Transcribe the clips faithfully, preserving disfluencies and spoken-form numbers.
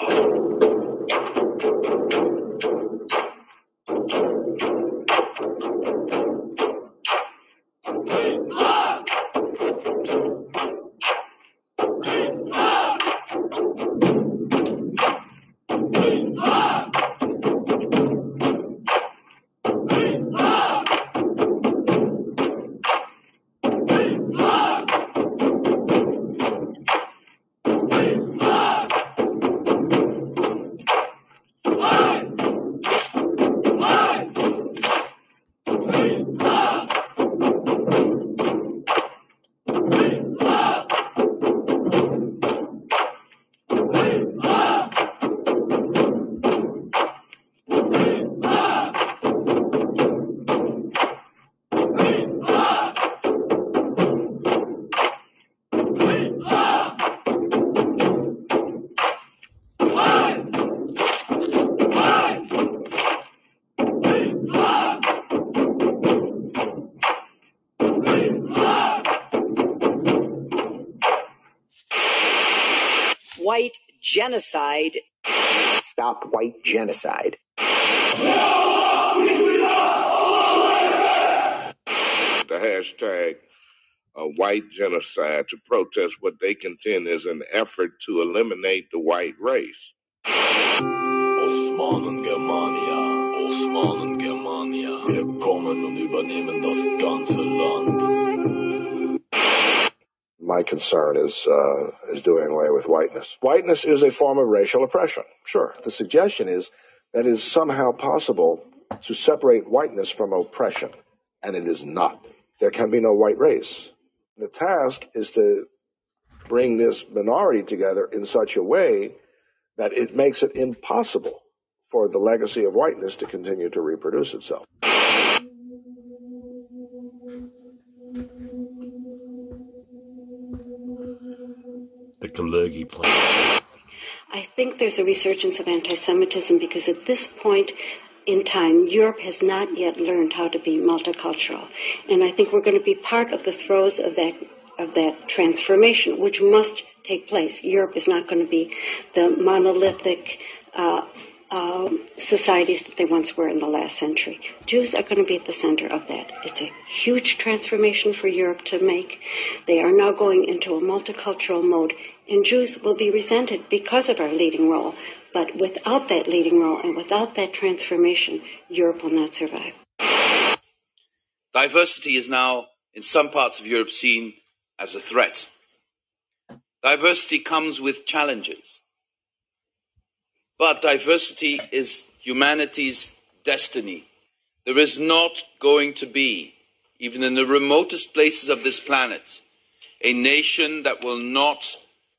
White genocide. Stop white genocide. The hashtag uh, white genocide to protest what they contend is an effort to eliminate the white race. Osmanen Germania, Osmanen Germania. Wir kommen und übernehmen das ganze Land. My concern is uh, is doing away with whiteness. Whiteness is a form of racial oppression. Sure. The suggestion is that it is somehow possible to separate whiteness from oppression, and it is not. There can be no white race. The task is to bring this minority together in such a way that it makes it impossible for the legacy of whiteness to continue to reproduce itself. The Kalergi plan. I think there's a resurgence of anti-Semitism because at this point in time, Europe has not yet learned how to be multicultural. And I think we're going to be part of the throes of that of that transformation, which must take place. Europe is not going to be the monolithic uh, uh, societies that they once were in the last century. Jews are going to be at the center of that. It's a huge transformation for Europe to make. They are now going into a multicultural mode, and Jews will be resented because of our leading role. But without that leading role and without that transformation, Europe will not survive. Diversity is now, in some parts of Europe, seen as a threat. Diversity comes with challenges. But diversity is humanity's destiny. There is not going to be, even in the remotest places of this planet, a nation that will not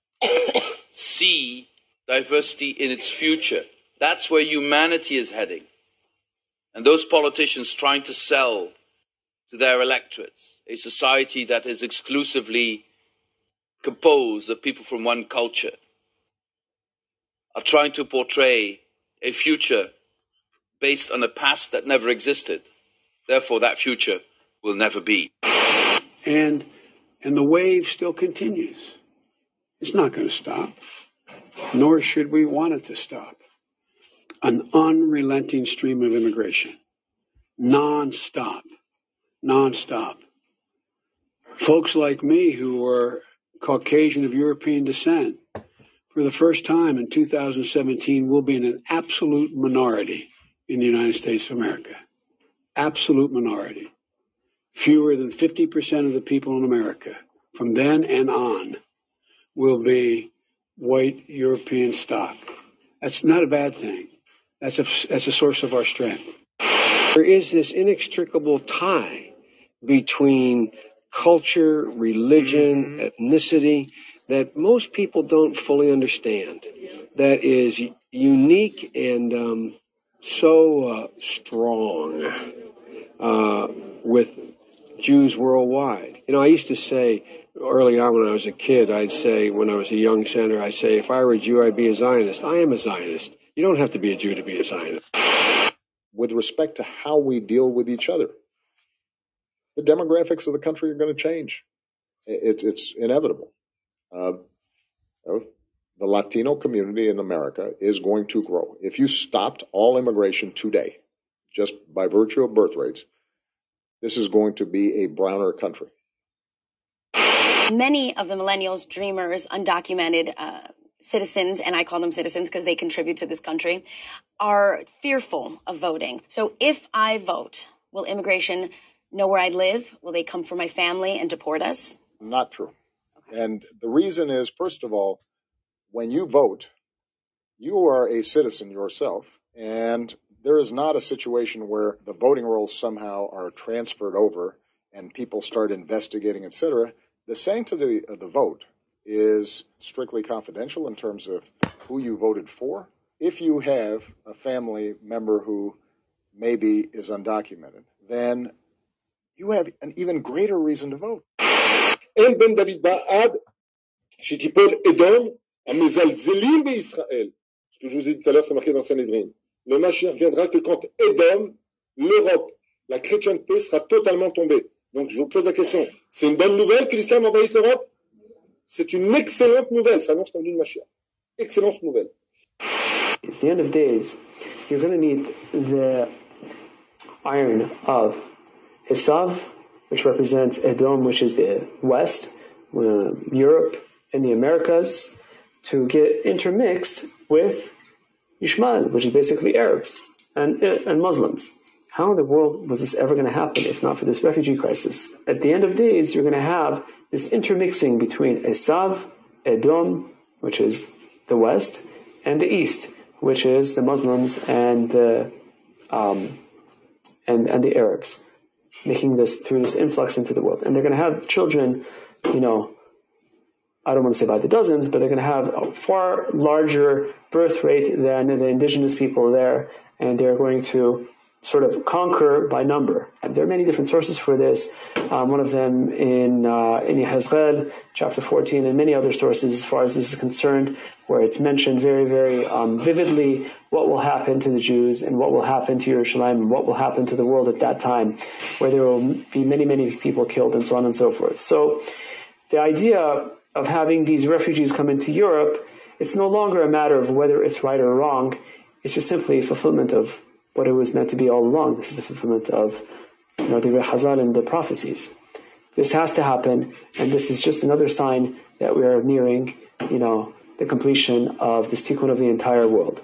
see diversity in its future. That's where humanity is heading. And those politicians trying to sell to their electorates a society that is exclusively composed of people from one culture are trying to portray a future based on a past that never existed. Therefore, that future will never be. And, and the wave still continues. It's not going to stop, nor should we want it to stop. An unrelenting stream of immigration, non-stop, non-stop. Folks like me who are Caucasian of European descent, for the first time in two thousand seventeen, will be in an absolute minority in the United States of America. Absolute minority. Fewer than fifty percent of the people in America from then and on will be white European stock. That's not a bad thing. That's a, that's a source of our strength. There is this inextricable tie between culture, religion, ethnicity that most people don't fully understand. That is unique and um, so uh, strong uh, with Jews worldwide. You know, I used to say early on when I was a kid, I'd say, when I was a young senator, I'd say, if I were a Jew, I'd be a Zionist. I am a Zionist. You don't have to be a Jew to be a Zionist. With respect to how we deal with each other, the demographics of the country are going to change. It's, it's inevitable. Uh, you know, the Latino community in America is going to grow. If you stopped all immigration today, just by virtue of birth rates, this is going to be a browner country. Many of the millennials, dreamers, undocumented uh, citizens, and I call them citizens because they contribute to this country, are fearful of voting. So if I vote, will immigration know where I live? Will they come for my family and deport us? Not true. Okay. And the reason is, first of all, when you vote, you are a citizen yourself, and there is not a situation where the voting rolls somehow are transferred over and people start investigating, et cetera. The sanctity of the vote is strictly confidential in terms of who you voted for. If you have a family member who maybe is undocumented, then you have an even greater reason to vote. אין בן דוד בעד שתיפול אדום המזלזלים בישראל. Ce que je vous ai dit tout à l'heure, c'est marqué dans Sanhédrin. Le Mashiach viendra que quand Édom, l'Europe, la chrétienté sera totalement tombée. Donc je vous pose la question, c'est une bonne nouvelle que l'islam envahisse l'Europe? C'est une excellente nouvelle, ça annonce l'venue de Mashiach. Excellente nouvelle. It's the end of days. You're going to need the iron of Esav, which represents Edom, which is the West, uh, Europe, and the Americas, to get intermixed with Yishmael, which is basically Arabs and, and Muslims. How in the world was this ever going to happen if not for this refugee crisis? At the end of days, you're going to have this intermixing between Esav, Edom, which is the West, and the East, which is the Muslims and the um, and and the Arabs, making this through this influx into the world. And they're going to have children, you know, I don't want to say by the dozens, but they're going to have a far larger birth rate than the indigenous people there, and they're going to sort of conquer by number. And there are many different sources for this. Um, one of them in uh, in Yehezkel, chapter fourteen, and many other sources as far as this is concerned, where it's mentioned very, very um, vividly what will happen to the Jews and what will happen to Yerushalayim and what will happen to the world at that time, where there will be many, many people killed and so on and so forth. So the idea of having these refugees come into Europe, it's no longer a matter of whether it's right or wrong. It's just simply a fulfillment of what it was meant to be all along. This is the fulfillment of, you know, the Hazal and the prophecies. This has to happen, and this is just another sign that we are nearing, you know, the completion of this tikkun of the entire world.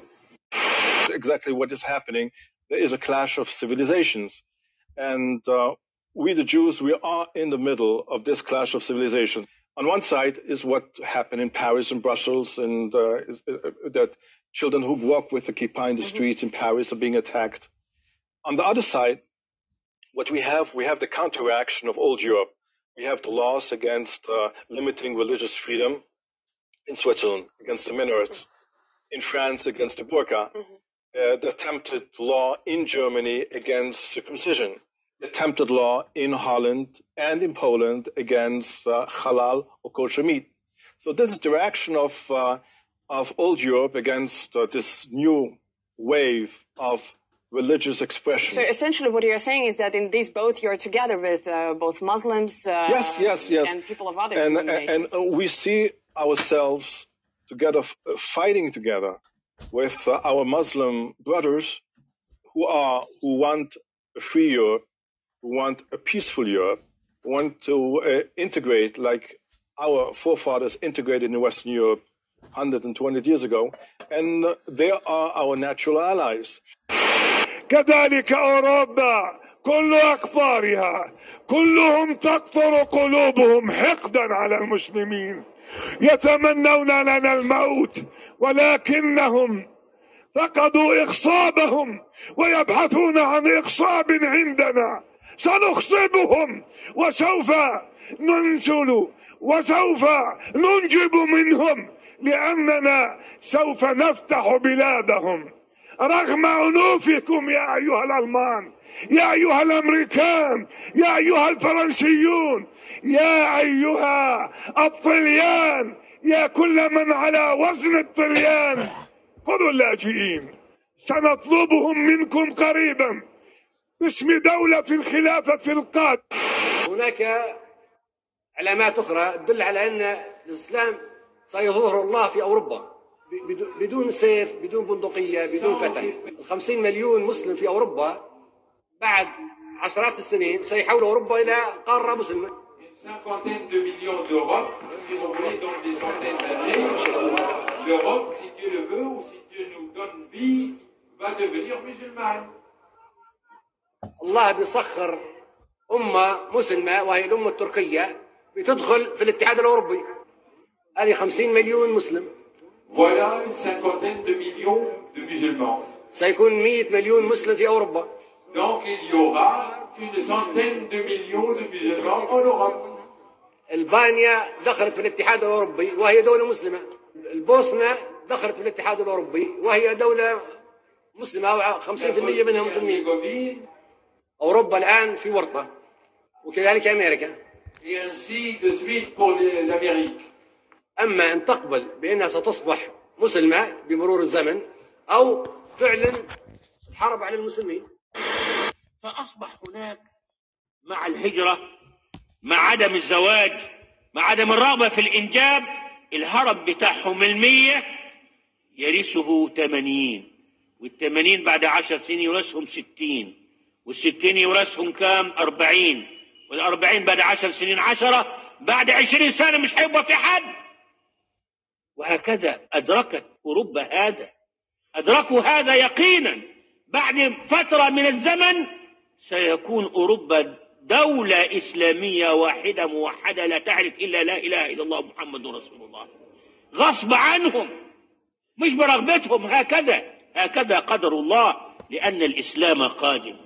Exactly what is happening. There is a clash of civilizations, and uh, we, the Jews, we are in the middle of this clash of civilizations. On one side is what happened in Paris and Brussels, and uh, is, uh, that children who walk with the kippah in the streets in Paris are being attacked. On the other side, what we have, we have the counteraction of old Europe. We have the laws against uh, limiting religious freedom in Switzerland, against the minarets, in France, against the burqa, mm-hmm. uh, the attempted law in Germany against circumcision, the attempted law in Holland and in Poland against uh, halal or kosher meat. So this is the reaction of uh, of old Europe against uh, this new wave of religious expression. So essentially what you're saying is that in these both you're together with uh, both Muslims uh, yes, yes, yes. and people of other and, denominations. And uh, we see ourselves together, uh, fighting together with uh, our Muslim brothers who are who want a free Europe, who want a peaceful Europe, who want to uh, integrate like our forefathers integrated in Western Europe one hundred twenty years ago, and uh, they are our natural allies. كذلك أوروبا كل أقطارها كلهم تقطر قلوبهم حقدا على المسلمين يتمنون لنا الموت ولكنهم فقدوا إخصابهم ويبحثون عن إخصاب عندنا سنخصبهم وسوف ننزل وسوف ننجب منهم لأننا سوف نفتح بلادهم رغم أنوفكم يا أيها الألمان يا أيها الأمريكان يا أيها الفرنسيون يا أيها الطليان يا كل من على وزن الطليان خذوا اللاجئين سنطلبهم منكم قريبا باسم دولة في الخلافة القادمة. هناك علامات أخرى تدل على أن الإسلام سيظهر الله في أوروبا بدون سيف، بدون بندقية، بدون فتح. الخمسين مليون مسلم في أوروبا بعد عشرات السنين سيحول أوروبا إلى قارة مسلمة. cinquantaine de millions d'Europe, si vous voulez, donc des centaines d'années, l'Europe, si Dieu le veut ou si Dieu nous donne vie, va devenir musulmane. الله بيسخر أمة مسلمة وهي الأمة التركية بتدخل في الاتحاد الأوروبي. هذه خمسين مليون مسلم. Voilà une cinquantaine de millions de musulmans. سيكون مئة مليون مسلم في أوروبا. Donc il y aura une centaine de millions de musulmans en Europe. البانيا دخلت في الاتحاد الأوروبي وهي دولة مسلمة. البوسنة دخلت في الاتحاد الأوروبي وهي دولة مسلمة أو خمسين بالمئة منها مسلمين. أوروبا الآن في ورطة وكذلك أمريكا. Et ainsi de suite pour l'Amérique. أما أن تقبل بأنها ستصبح مسلمة بمرور الزمن أو تعلن الحرب على المسلمين. فأصبح هناك مع الهجرة، مع عدم الزواج، مع عدم الرغبة في الإنجاب، الهرب بتاعهم المية يرثه ثمانين، والثمانين بعد عشر سنين يورثهم ستين، والستين يورثهم كام؟ أربعين، والأربعين بعد عشر سنين عشرة، بعد عشرين سنة مش هيبقى في حد. وهكذا أدركت أوروبا هذا، أدركوا هذا يقينا. بعد فترة من الزمن سيكون أوروبا دولة إسلامية واحدة موحدة لا تعرف إلا لا إله إلا الله محمد رسول الله، غصب عنهم مش برغبتهم. هكذا هكذا قدر الله، لأن الإسلام قادم.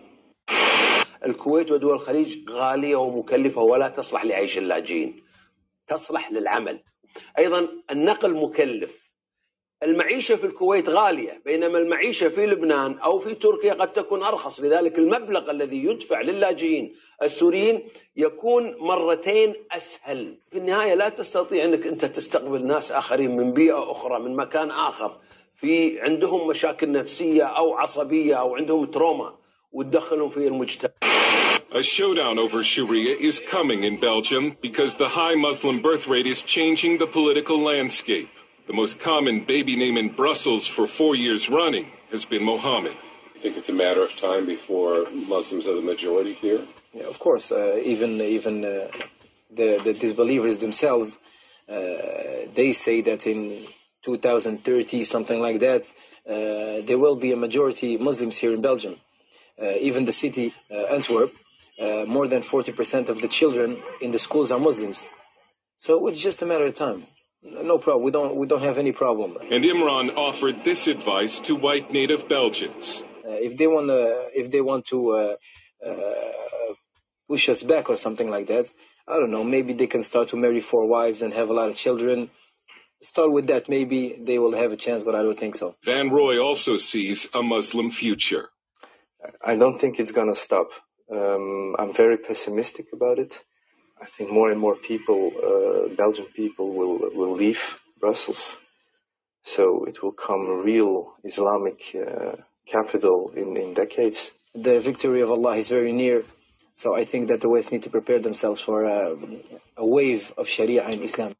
الكويت ودول الخليج غالية ومكلفة ولا تصلح لعيش اللاجئين، تصلح للعمل. أيضا النقل مكلف. المعيشة في الكويت غالية، بينما المعيشة في لبنان أو في تركيا قد تكون أرخص. لذلك المبلغ الذي يدفع للاجئين السوريين يكون مرتين أسهل. في النهاية لا تستطيع أنك أنت تستقبل ناس آخرين من بيئة أخرى، من مكان آخر، في عندهم مشاكل نفسية أو عصبية أو عندهم تروما، وتدخلهم في المجتمع. A showdown over Sharia is coming in Belgium because the high Muslim birth rate is changing the political landscape. The most common baby name in Brussels for four years running has been Mohammed. You think it's a matter of time before Muslims are the majority here? Yeah, of course. Uh, even even uh, the, the disbelievers themselves, uh, they say that in two thousand thirty, something like that, uh, there will be a majority Muslims here in Belgium. Uh, even the city, uh, Antwerp, uh, more than forty percent of the children in the schools are Muslims. So it's just a matter of time. No problem. We don't. We don't have any problem. And Imran offered this advice to white native Belgians: uh, if they want to, if they want to uh, uh, push us back or something like that, I don't know. Maybe they can start to marry four wives and have a lot of children. Start with that. Maybe they will have a chance, but I don't think so. Van Roy also sees a Muslim future. I don't think it's going to stop. Um, I'm very pessimistic about it. I think more and more people, uh, Belgian people, will will leave Brussels. So it will come a real Islamic uh, capital in, in decades. The victory of Allah is very near. So I think that the West need to prepare themselves for a, a wave of Sharia in Islam.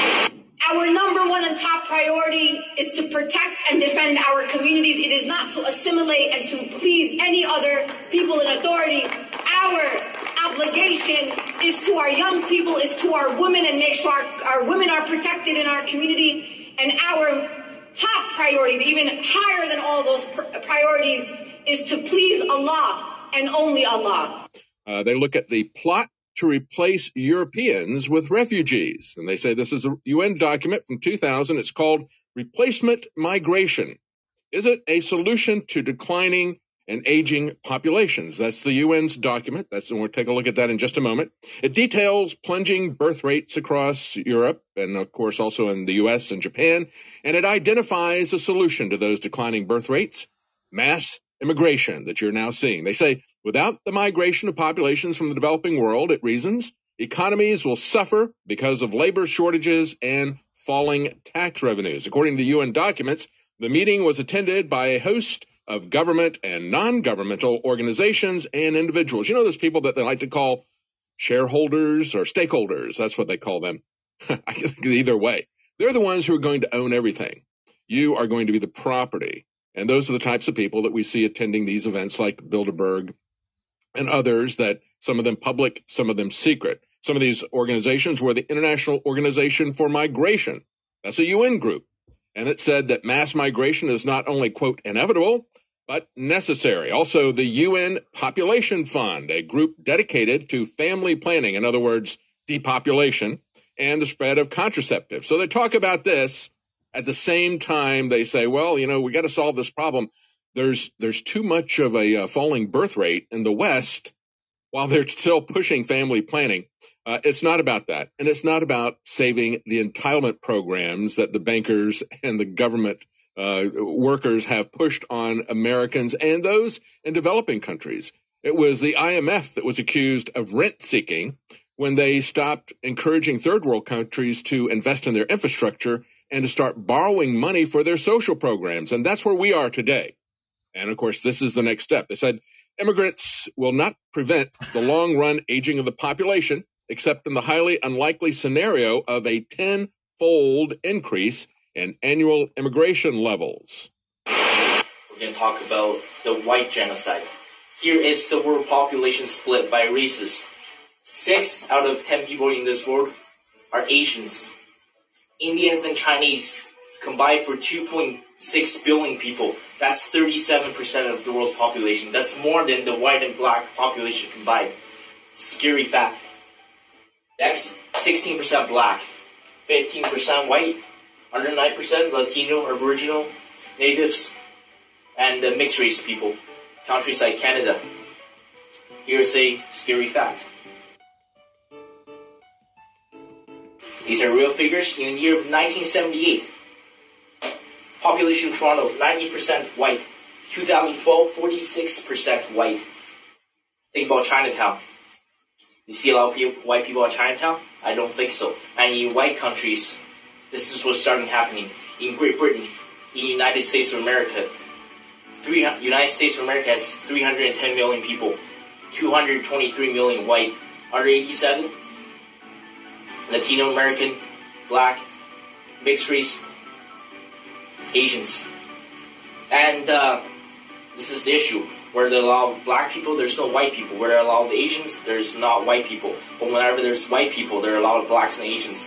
Our number one and top priority is to protect and defend our communities. It is not to assimilate and to please any other people in authority. Our obligation is to our young people, is to our women, and make sure our, our women are protected in our community. And our top priority, even higher than all those pr- priorities, is to please Allah and only Allah. Uh, they look at the plot to replace Europeans with refugees. And they say this is a U N document from two thousand. It's called Replacement Migration. Is it a solution to declining and aging populations? That's the U N's document. That's, and we'll take a look at that in just a moment. It details plunging birth rates across Europe and, of course, also in the U S and Japan. And it identifies a solution to those declining birth rates: mass immigration that you're now seeing. They say without the migration of populations from the developing world, it reasons, economies will suffer because of labor shortages and falling tax revenues. According to U N documents, the meeting was attended by a host of government and non-governmental organizations and individuals. You know those people that they like to call shareholders or stakeholders? That's what they call them. I can think either way. They're the ones who are going to own everything. You are going to be the property. And those are the types of people that we see attending these events like Bilderberg and others, that some of them public, some of them secret. Some of these organizations were the International Organization for Migration. That's a U N group. And it said that mass migration is not only, quote, inevitable, but necessary. Also, the U N Population Fund, a group dedicated to family planning, in other words, depopulation, and the spread of contraceptives. So they talk about this. At the same time, they say, well, you know, we got to solve this problem. There's there's too much of a uh, falling birth rate in the West while they're still pushing family planning. Uh, it's not about that. And it's not about saving the entitlement programs that the bankers and the government uh, workers have pushed on Americans and those in developing countries. It was the I M F that was accused of rent seeking when they stopped encouraging third world countries to invest in their infrastructure and to start borrowing money for their social programs. And that's where we are today. And of course, this is the next step. They said immigrants will not prevent the long-run aging of the population, except in the highly unlikely scenario of a tenfold increase in annual immigration levels. We're going to talk about the white genocide. Here is the world population split by races. Six out of ten people in this world are Asians. Indians and Chinese combined for two point six billion people. That's thirty-seven percent of the world's population. That's more than the white and black population combined. Scary fact. Next, sixteen percent black, fifteen percent white, under nine percent Latino, Aboriginal, Natives, and uh, mixed race people. Countries like Canada. Here's a scary fact. These are real figures. In the year of nineteen seventy-eight, population of Toronto, ninety percent white. twenty twelve, forty-six percent white. Think about Chinatown. You see a lot of people, white people in Chinatown? I don't think so. And in white countries, this is what's starting happening. In Great Britain, in the United States of America, three, United States of America has three hundred ten million people, two hundred twenty-three million white, under eighty-seven, Latino American, black, mixed race, Asians. And uh, this is the issue. Where there are a lot of black people, there's no white people. Where there are a lot of Asians, there's not white people. But whenever there's white people, there are a lot of blacks and Asians.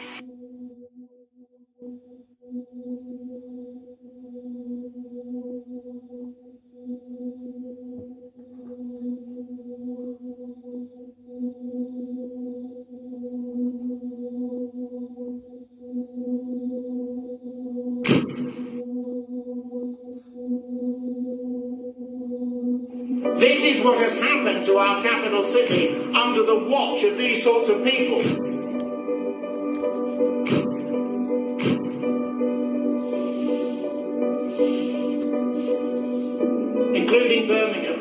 This is what has happened to our capital city under the watch of these sorts of people. Including Birmingham.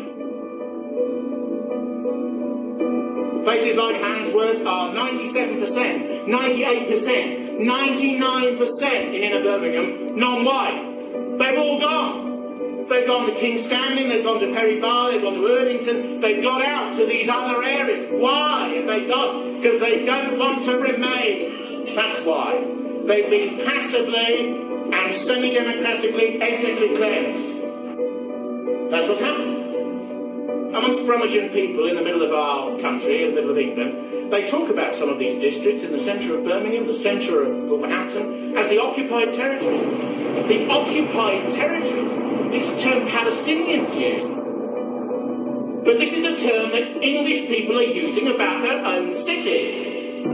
Places like Handsworth are ninety-seven percent, ninety-eight percent, ninety-nine percent in inner Birmingham, non-white. They've all gone. They've gone to King's Stanley, they've gone to Perry Barr, they've gone to Erdington, they've got out to these other areas. Why have they gone? Because they don't want to remain. That's why. They've been passively and semi-democratically ethnically cleansed. That's what's happened. Amongst Brummagem people in the middle of our country, in the middle of England, they talk about some of these districts in the centre of Birmingham, the centre of Wolverhampton, as the occupied territories. The occupied territories. It's a term Palestinians use. But this is a term that English people are using about their own cities.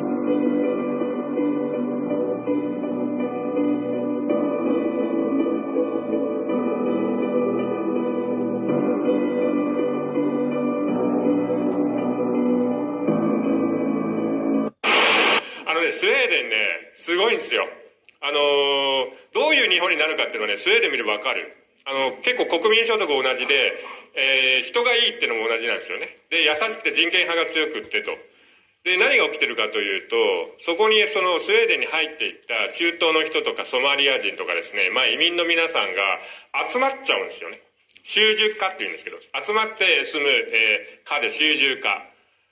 あのね、スウェーデンね、すごいんですよ。あのー、どういう日本になるかっていうのはね、スウェーデン見ればわかる。あの、結構国民所得同じで、えー、人がいいっていうのも同じなんですよね。で、優しくて人権派が強くってと。で、何が起きてるかというと、そこにそのスウェーデンに入っていった中東の人とかソマリア人とかですね、まあ移民の皆さんが集まっちゃうんですよね。集中化っていうんですけど、集まって住む、えー、化で集中化。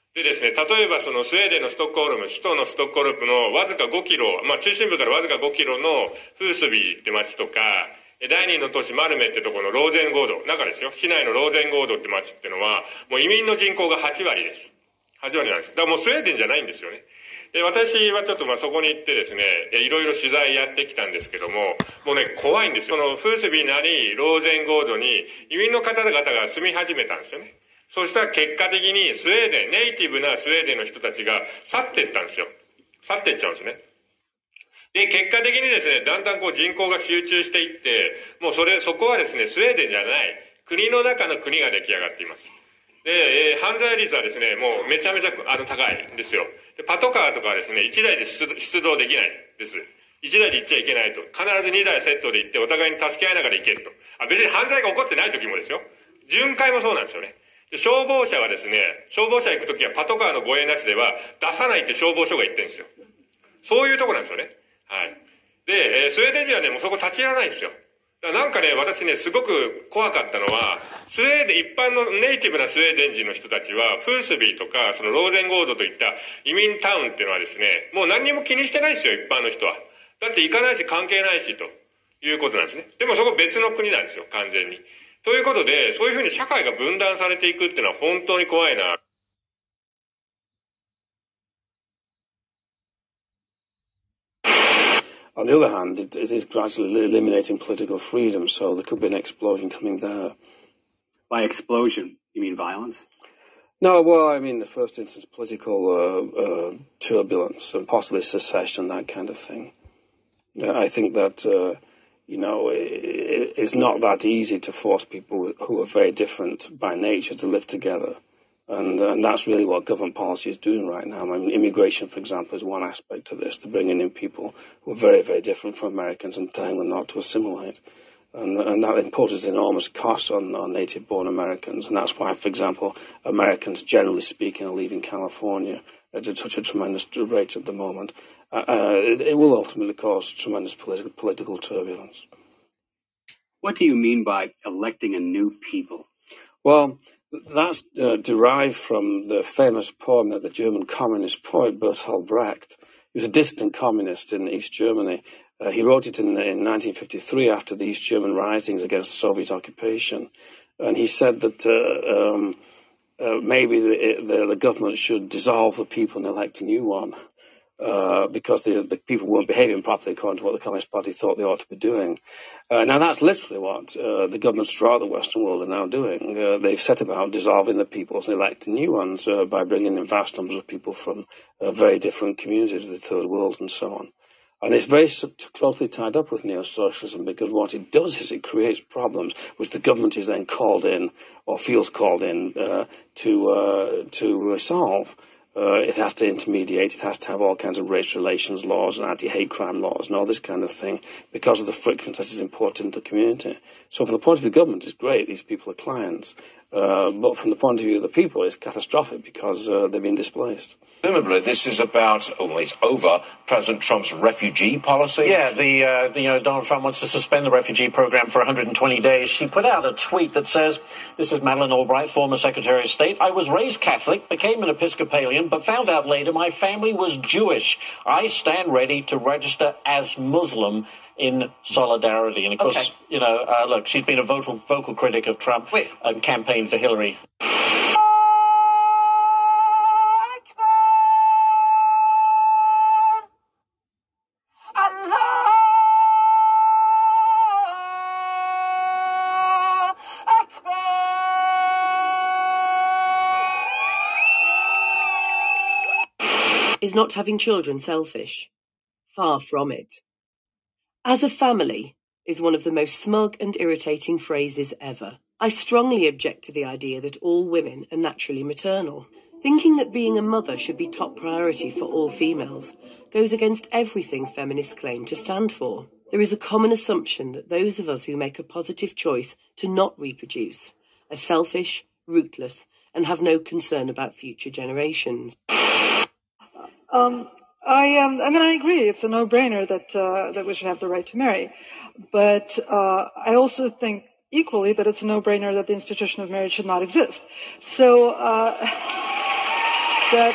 でですね、例えばそのスウェーデンのストックホルム、首都のストックホルムのわずかごキロ、まあ中心部からわずかごキロのフースビーって町とか、第二の都市マルメってところのローゼンゴード、中ですよ、市内のローゼンゴードって町ってのは、もう移民の人口がはちわりです。はちわりなんです。だからもうスウェーデンじゃないんですよね。で、私はちょっとまあそこに行ってですね、いろいろ取材やってきたんですけども、もうね、怖いんですよ。そのフースビーなり、ローゼンゴードに移民の方々が住み始めたんですよね。そしたら結果的にスウェーデン、ネイティブなスウェーデンの人たちが去っていったんですよ。去っていっちゃうんですね。で、結果的にですね、だんだんこう人口が集中していって、もうそれ、そこはですね、スウェーデンじゃない、国の中の国が出来上がっています。で、えー、犯罪率はですね、もうめちゃめちゃあの高いんですよ。でパトカーとかはですね、いちだいで出動できないです。いちだいで行っちゃいけないと。必ずにだいセットで行ってお互いに助け合いながら行けると。あ、別に犯罪が起こってない時もですよ。巡回もそうなんですよね。で消防車はですね、消防車行く時はパトカーの護衛なしでは出さないって消防署が言ってるんですよ。そういうとこなんですよね。はい。で、えー、スウェーデン人はね、もうそこ立ち入らないんですよ。だからなんかね、私ね、すごく怖かったのは、スウェーデン、一般のネイティブなスウェーデン人の人たちは、フースビーとか、そのローゼンゴードといった移民タウンっていうのはですね、もう何にも気にしてないんですよ、一般の人は。だって行かないし関係ないし、ということなんですね。でもそこ別の国なんですよ、完全に。ということで、そういうふうに社会が分断されていくっていうのは本当に怖いな。 On the other hand, it, it is gradually eliminating political freedom, so there could be an explosion coming there. By explosion, you mean violence? No, well, I mean, in the first instance, political uh, uh, turbulence and possibly secession, that kind of thing. Uh, I think that, uh, you know, it, it's not that easy to force people who are very different by nature to live together. And, uh, and that's really what government policy is doing right now. I mean, immigration, for example, is one aspect of this. They're bringing in people who are very, very different from Americans and telling them not to assimilate. And, and that imposes enormous costs on, on native-born Americans. And that's why, for example, Americans, generally speaking, are leaving California at such a tremendous rate at the moment. Uh, uh, it, it will ultimately cause tremendous politi- political turbulence. What do you mean by electing a new people? Well, that's uh, derived from the famous poem that the German communist poet Bertolt Brecht. He was a dissident communist in East Germany. Uh, he wrote it in, in nineteen fifty-three after the East German risings against Soviet occupation. And he said that uh, um, uh, maybe the, the, the government should dissolve the people and elect a new one. Uh, because the, the people weren't behaving properly according to what the Communist Party thought they ought to be doing. Uh, now, that's literally what uh, the governments throughout the Western world are now doing. Uh, they've set about dissolving the peoples and electing new ones uh, by bringing in vast numbers of people from uh, very different communities of the Third World and so on. And it's very closely tied up with neo-socialism because what it does is it creates problems which the government is then called in or feels called in uh, to, uh, to uh, solve. Uh, it has to intermediate, it has to have all kinds of race relations laws and anti-hate crime laws and all this kind of thing because of the frictions that is important to the community. So from the point of view of the government, it's great, these people are clients. Uh, but from the point of view of the people, it's catastrophic because uh, they've been displaced. Presumably, this is about, oh, it's over, President Trump's refugee policy? Yeah, the, uh, the, you know, Donald Trump wants to suspend the refugee program for one hundred twenty days. She put out a tweet that says, this is Madeleine Albright, former Secretary of State. I was raised Catholic, became an Episcopalian, but found out later my family was Jewish. I stand ready to register as Muslim in solidarity. And, of course, okay. you know, uh, look, she's been a vocal, vocal critic of Trump Wait. and campaigned for Hillary. Is not having children selfish? Far from it. As a family is one of the most smug and irritating phrases ever. I strongly object to the idea that all women are naturally maternal. Thinking that being a mother should be top priority for all females goes against everything feminists claim to stand for. There is a common assumption that those of us who make a positive choice to not reproduce are selfish, ruthless, and have no concern about future generations. Um, I, um, I mean, I agree. It's a no-brainer that uh, that we should have the right to marry, but uh, I also think equally that it's a no-brainer that the institution of marriage should not exist. So, uh, that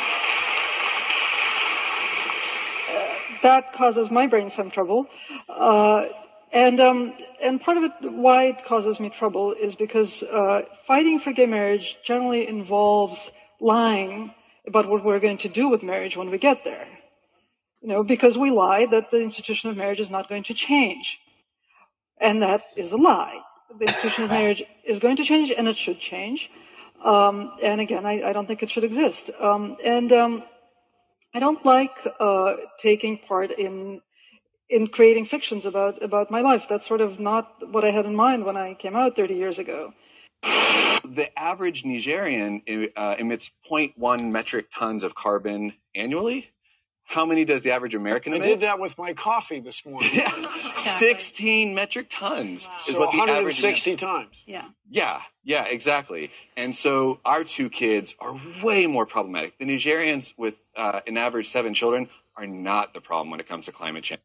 uh, that causes my brain some trouble. Uh, and um, and part of it, why it causes me trouble, is because uh, fighting for gay marriage generally involves lying about what we're going to do with marriage when we get there. You know, because we lie that the institution of marriage is not going to change. And that is a lie. The institution of marriage is going to change, and it should change. Um, and again, I, I don't think it should exist. Um, and um, I don't like uh, taking part in in creating fictions about, about my life. That's sort of not what I had in mind when I came out thirty years ago. The average Nigerian uh, emits zero point one metric tons of carbon annually. How many does the average American I emit? did that with my coffee this morning. Yeah. sixteen metric tons wow. is so what the one hundred average sixty emits. times. Yeah. Yeah, yeah, exactly. And so our two kids are way more problematic. The Nigerians with uh, an average seven children are not the problem when it comes to climate change.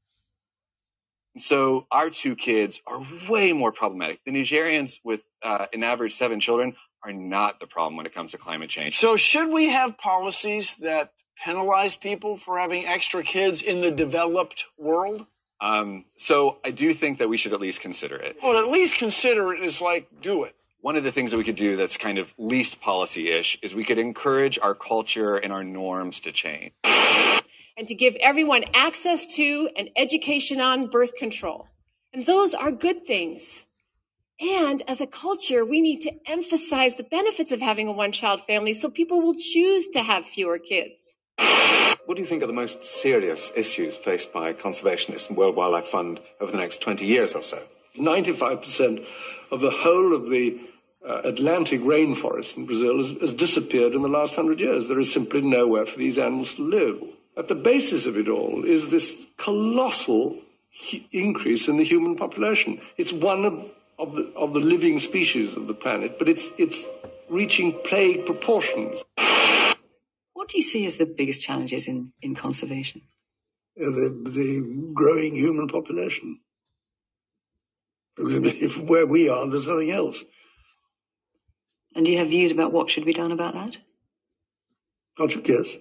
So our two kids are way more problematic. The Nigerians with uh, an average seven children are not the problem when it comes to climate change. So should we have policies that penalize people for having extra kids in the developed world? Um, so I do think that we should at least consider it. Well, at least consider it is like do it. One of the things that we could do that's kind of least policy-ish is we could encourage our culture and our norms to change. And to give everyone access to and education on birth control. And those are good things. And as a culture, we need to emphasize the benefits of having a one-child family so people will choose to have fewer kids. What do you think are the most serious issues faced by conservationists and World Wildlife Fund over the next twenty years or so? ninety-five percent of the whole of the uh, Atlantic rainforest in Brazil has, has disappeared in the last hundred years. There is simply nowhere for these animals to live. At the basis of it all is this colossal increase in the human population. It's one of, of, the, of the living species of the planet, but it's, it's reaching plague proportions. What do you see as the biggest challenges in, in conservation? Uh, the, the growing human population. Because if where we are, there's nothing else. And do you have views about what should be done about that? Can't you guess?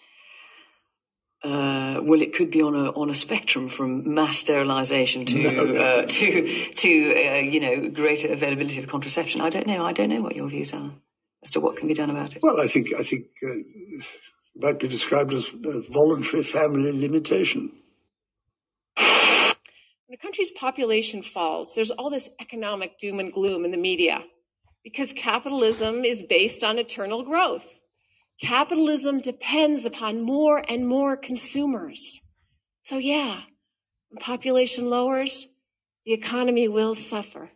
Uh, well, it could be on a on a spectrum from mass sterilisation to no, no. Uh, to to uh, you know greater availability of contraception. I don't know. I don't know what your views are as to what can be done about it. Well, I think I think uh, it might be described as uh, voluntary family limitation. When a country's population falls, there's all this economic doom and gloom in the media because capitalism is based on eternal growth. Capitalism depends upon more and more consumers. So yeah, when population lowers, the economy will suffer.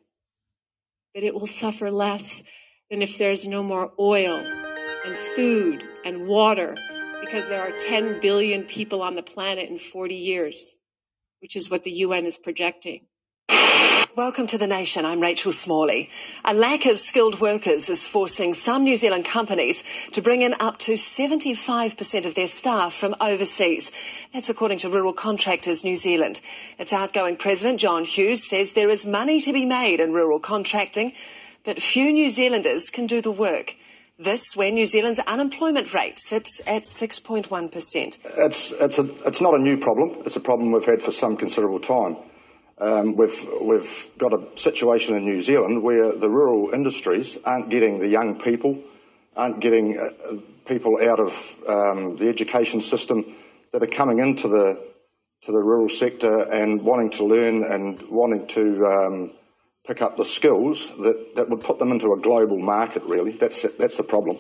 But it will suffer less than if there's no more oil and food and water because there are ten billion people on the planet in forty years, which is what the U N is projecting. Welcome to The Nation. I'm Rachel Smalley. A lack of skilled workers is forcing some New Zealand companies to bring in up to seventy-five percent of their staff from overseas. That's according to Rural Contractors New Zealand. Its outgoing president, John Hughes, says there is money to be made in rural contracting, but few New Zealanders can do the work. This when New Zealand's unemployment rate sits at six point one percent. It's, it's, a, it's not a new problem. It's a problem we've had for some considerable time. Um, we've, we've got a situation in New Zealand where the rural industries aren't getting the young people, aren't getting uh, people out of um, the education system that are coming into the to the rural sector and wanting to learn and wanting to um, pick up the skills that, that would put them into a global market, really. That's, that's the problem.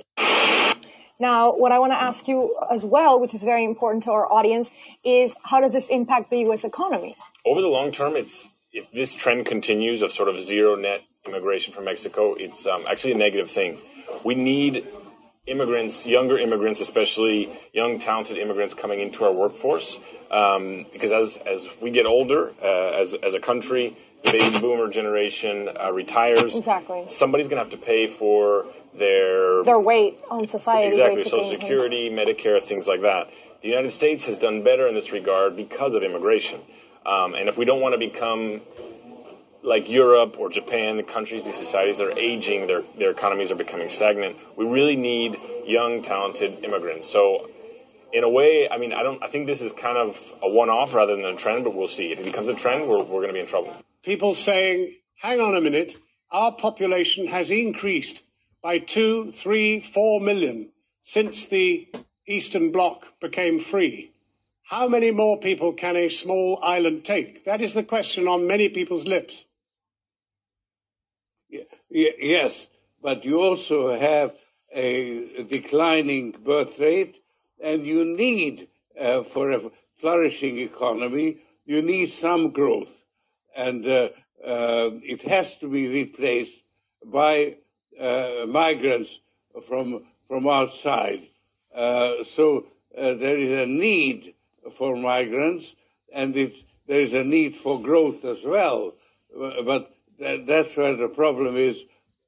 Now, what I want to ask you as well, which is very important to our audience, is how does this impact the U S economy? Over the long term, it's if this trend continues of sort of zero net immigration from Mexico, it's um, actually a negative thing. We need immigrants, younger immigrants, especially young, talented immigrants coming into our workforce, um, because as as we get older, uh, as as a country, the baby boomer generation uh, retires. Exactly. Somebody's going to have to pay for their their weight on society. Exactly, basically. Social Security, Medicare, things like that. The United States has done better in this regard because of immigration. Um, and if we don't want to become like Europe or Japan, the countries, these societies that are aging, their their economies are becoming stagnant, we really need young, talented immigrants. So, in a way, I mean, I don't. I think this is kind of a one-off rather than a trend, but we'll see. If it becomes a trend, we're we're going to be in trouble. People saying, "Hang on a minute, our population has increased by two, three, four million since the Eastern Bloc became free. How many more people can a small island take?" That is the question on many people's lips. Yes, but you also have a declining birth rate, and you need, uh, for a flourishing economy, you need some growth. And uh, uh, it has to be replaced by uh, migrants from, from outside. Uh, so uh, there is a need for migrants, and it, there is a need for growth as well. But th- that's where the problem is.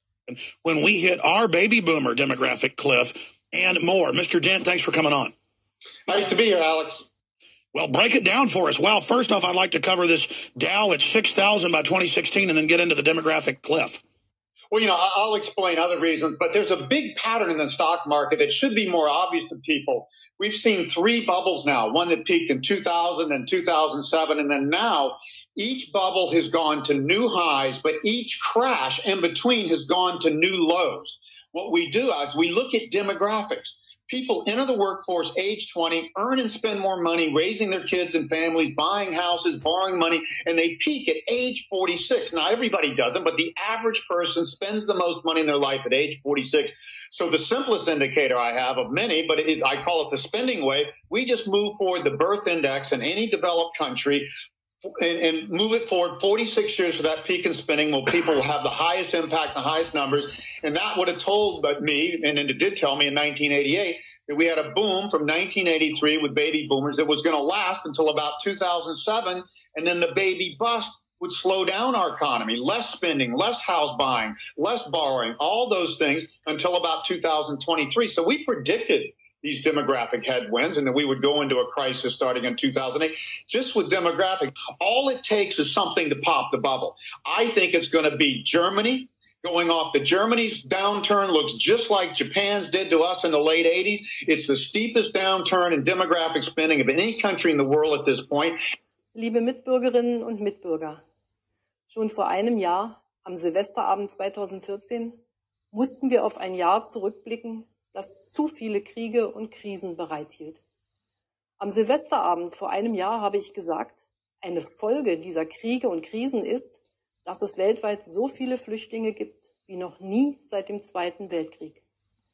When we hit our baby boomer demographic cliff and more. Mister Dent, thanks for coming on. Nice to be here, Alex. Well, break it down for us. Well, first off, I'd like to cover this Dow at six thousand by twenty sixteen and then get into the demographic cliff. Well, you know, I'll explain other reasons, but there's a big pattern in the stock market that should be more obvious to people. We've seen three bubbles now, one that peaked in two thousand and two thousand seven, and then now each bubble has gone to new highs, but each crash in between has gone to new lows. What we do is we look at demographics. People enter the workforce age twenty, earn and spend more money, raising their kids and families, buying houses, borrowing money, and they peak at age forty-six. Now, everybody doesn't, but the average person spends the most money in their life at age forty-six. So the simplest indicator I have of many, but it, I call it the spending wave, we just move forward the birth index in any developed country and, and move it forward forty-six years for that peak in spending where people will have the highest impact, the highest numbers. And that would have told me, and it did tell me in nineteen eighty-eight, that we had a boom from nineteen eighty-three with baby boomers that was going to last until about two thousand seven. And then the baby bust would slow down our economy, less spending, less house buying, less borrowing, all those things until about two thousand twenty-three. So we predicted these demographic headwinds and that we would go into a crisis starting in two thousand eight. Just with demographic, all it takes is something to pop the bubble. I think it's going to be Germany going off. The Germany's downturn looks just like Japan's did to us in the late eighties. It's the steepest downturn in demographic spending of any country in the world at this point. Liebe Mitbürgerinnen und Mitbürger, schon vor einem Jahr, am Silvesterabend zweitausendvierzehn, mussten wir auf ein Jahr zurückblicken, das zu viele Kriege und Krisen bereithielt. Am Silvesterabend vor einem Jahr habe ich gesagt, eine Folge dieser Kriege und Krisen ist, dass es weltweit so viele Flüchtlinge gibt wie noch nie seit dem Zweiten Weltkrieg.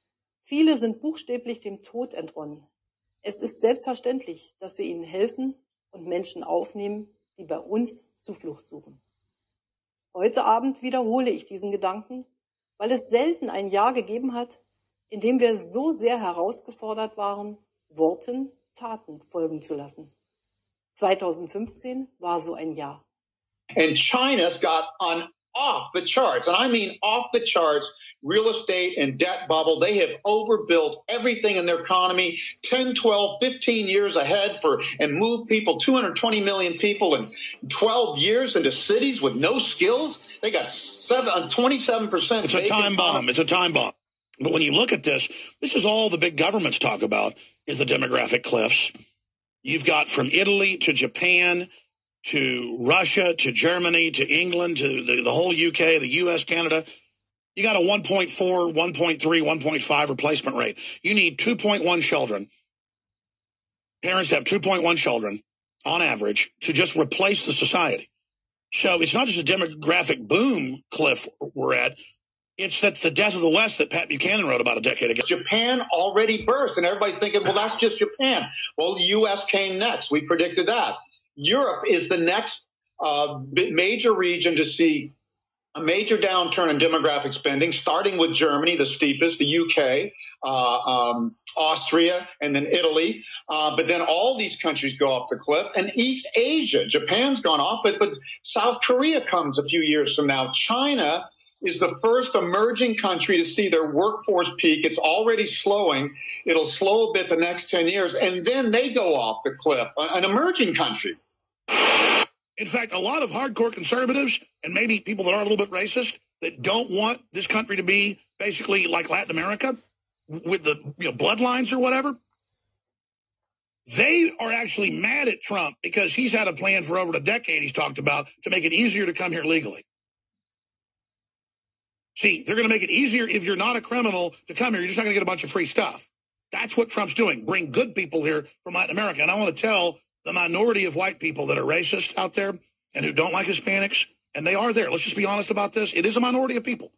Viele sind buchstäblich dem Tod entronnen. Es ist selbstverständlich, dass wir ihnen helfen und Menschen aufnehmen, die bei uns Zuflucht suchen. Heute Abend wiederhole ich diesen Gedanken, weil es selten ein Jahr gegeben hat, in dem wir so sehr herausgefordert waren, Worten Taten folgen zu lassen. zweitausendfünfzehn war so ein Jahr. And China's got on off the charts, and I mean off the charts, real estate and debt bubble. They have overbuilt everything in their economy ten, twelve, fifteen years ahead for and moved people, two hundred twenty million people in twelve years into cities with no skills. They got seven, twenty-seven percent. It's a time bomb. It's a time bomb. But when you look at this, this is all the big governments talk about is the demographic cliffs. You've got from Italy to Japan to Russia, to Germany, to England, to the, the whole U K, the U S, Canada, you got a one point four, one point three, one point five replacement rate. You need two point one children, parents have two point one children on average to just replace the society. So it's not just a demographic boom cliff we're at. It's that's the death of the West that Pat Buchanan wrote about a decade ago. Japan already burst, and everybody's thinking, well, that's just Japan. Well, the U S came next. We predicted that. Europe is the next uh, major region to see a major downturn in demographic spending, starting with Germany, the steepest, the U K, uh, um, Austria, and then Italy. Uh, but then all these countries go off the cliff. And East Asia, Japan's gone off, but, but South Korea comes a few years from now. China is the first emerging country to see their workforce peak. It's already slowing. It'll slow a bit the next ten years, and then they go off the cliff, an emerging country. In fact, a lot of hardcore conservatives and maybe people that are a little bit racist that don't want this country to be basically like Latin America, with the you know, bloodlines or whatever, they are actually mad at Trump because he's had a plan for over a decade he's talked about to make it easier to come here legally. See, they're going to make it easier if you're not a criminal to come here. You're just not going to get a bunch of free stuff. That's what Trump's doing. Bring good people here from Latin America. And I want to tell the minority of white people that are racist out there and who don't like Hispanics, and they are there. Let's just be honest about this. It is a minority of people.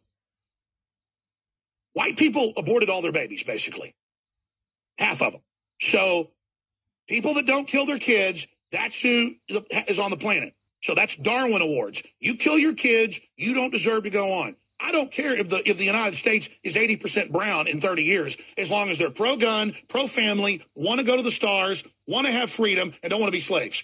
White people aborted all their babies, basically. Half of them. So people that don't kill their kids, that's who is on the planet. So that's Darwin Awards. You kill your kids, you don't deserve to go on. I don't care if the if the United States is eighty percent brown in thirty years, as long as they're pro-gun, pro-family, want to go to the stars, want to have freedom, and don't want to be slaves.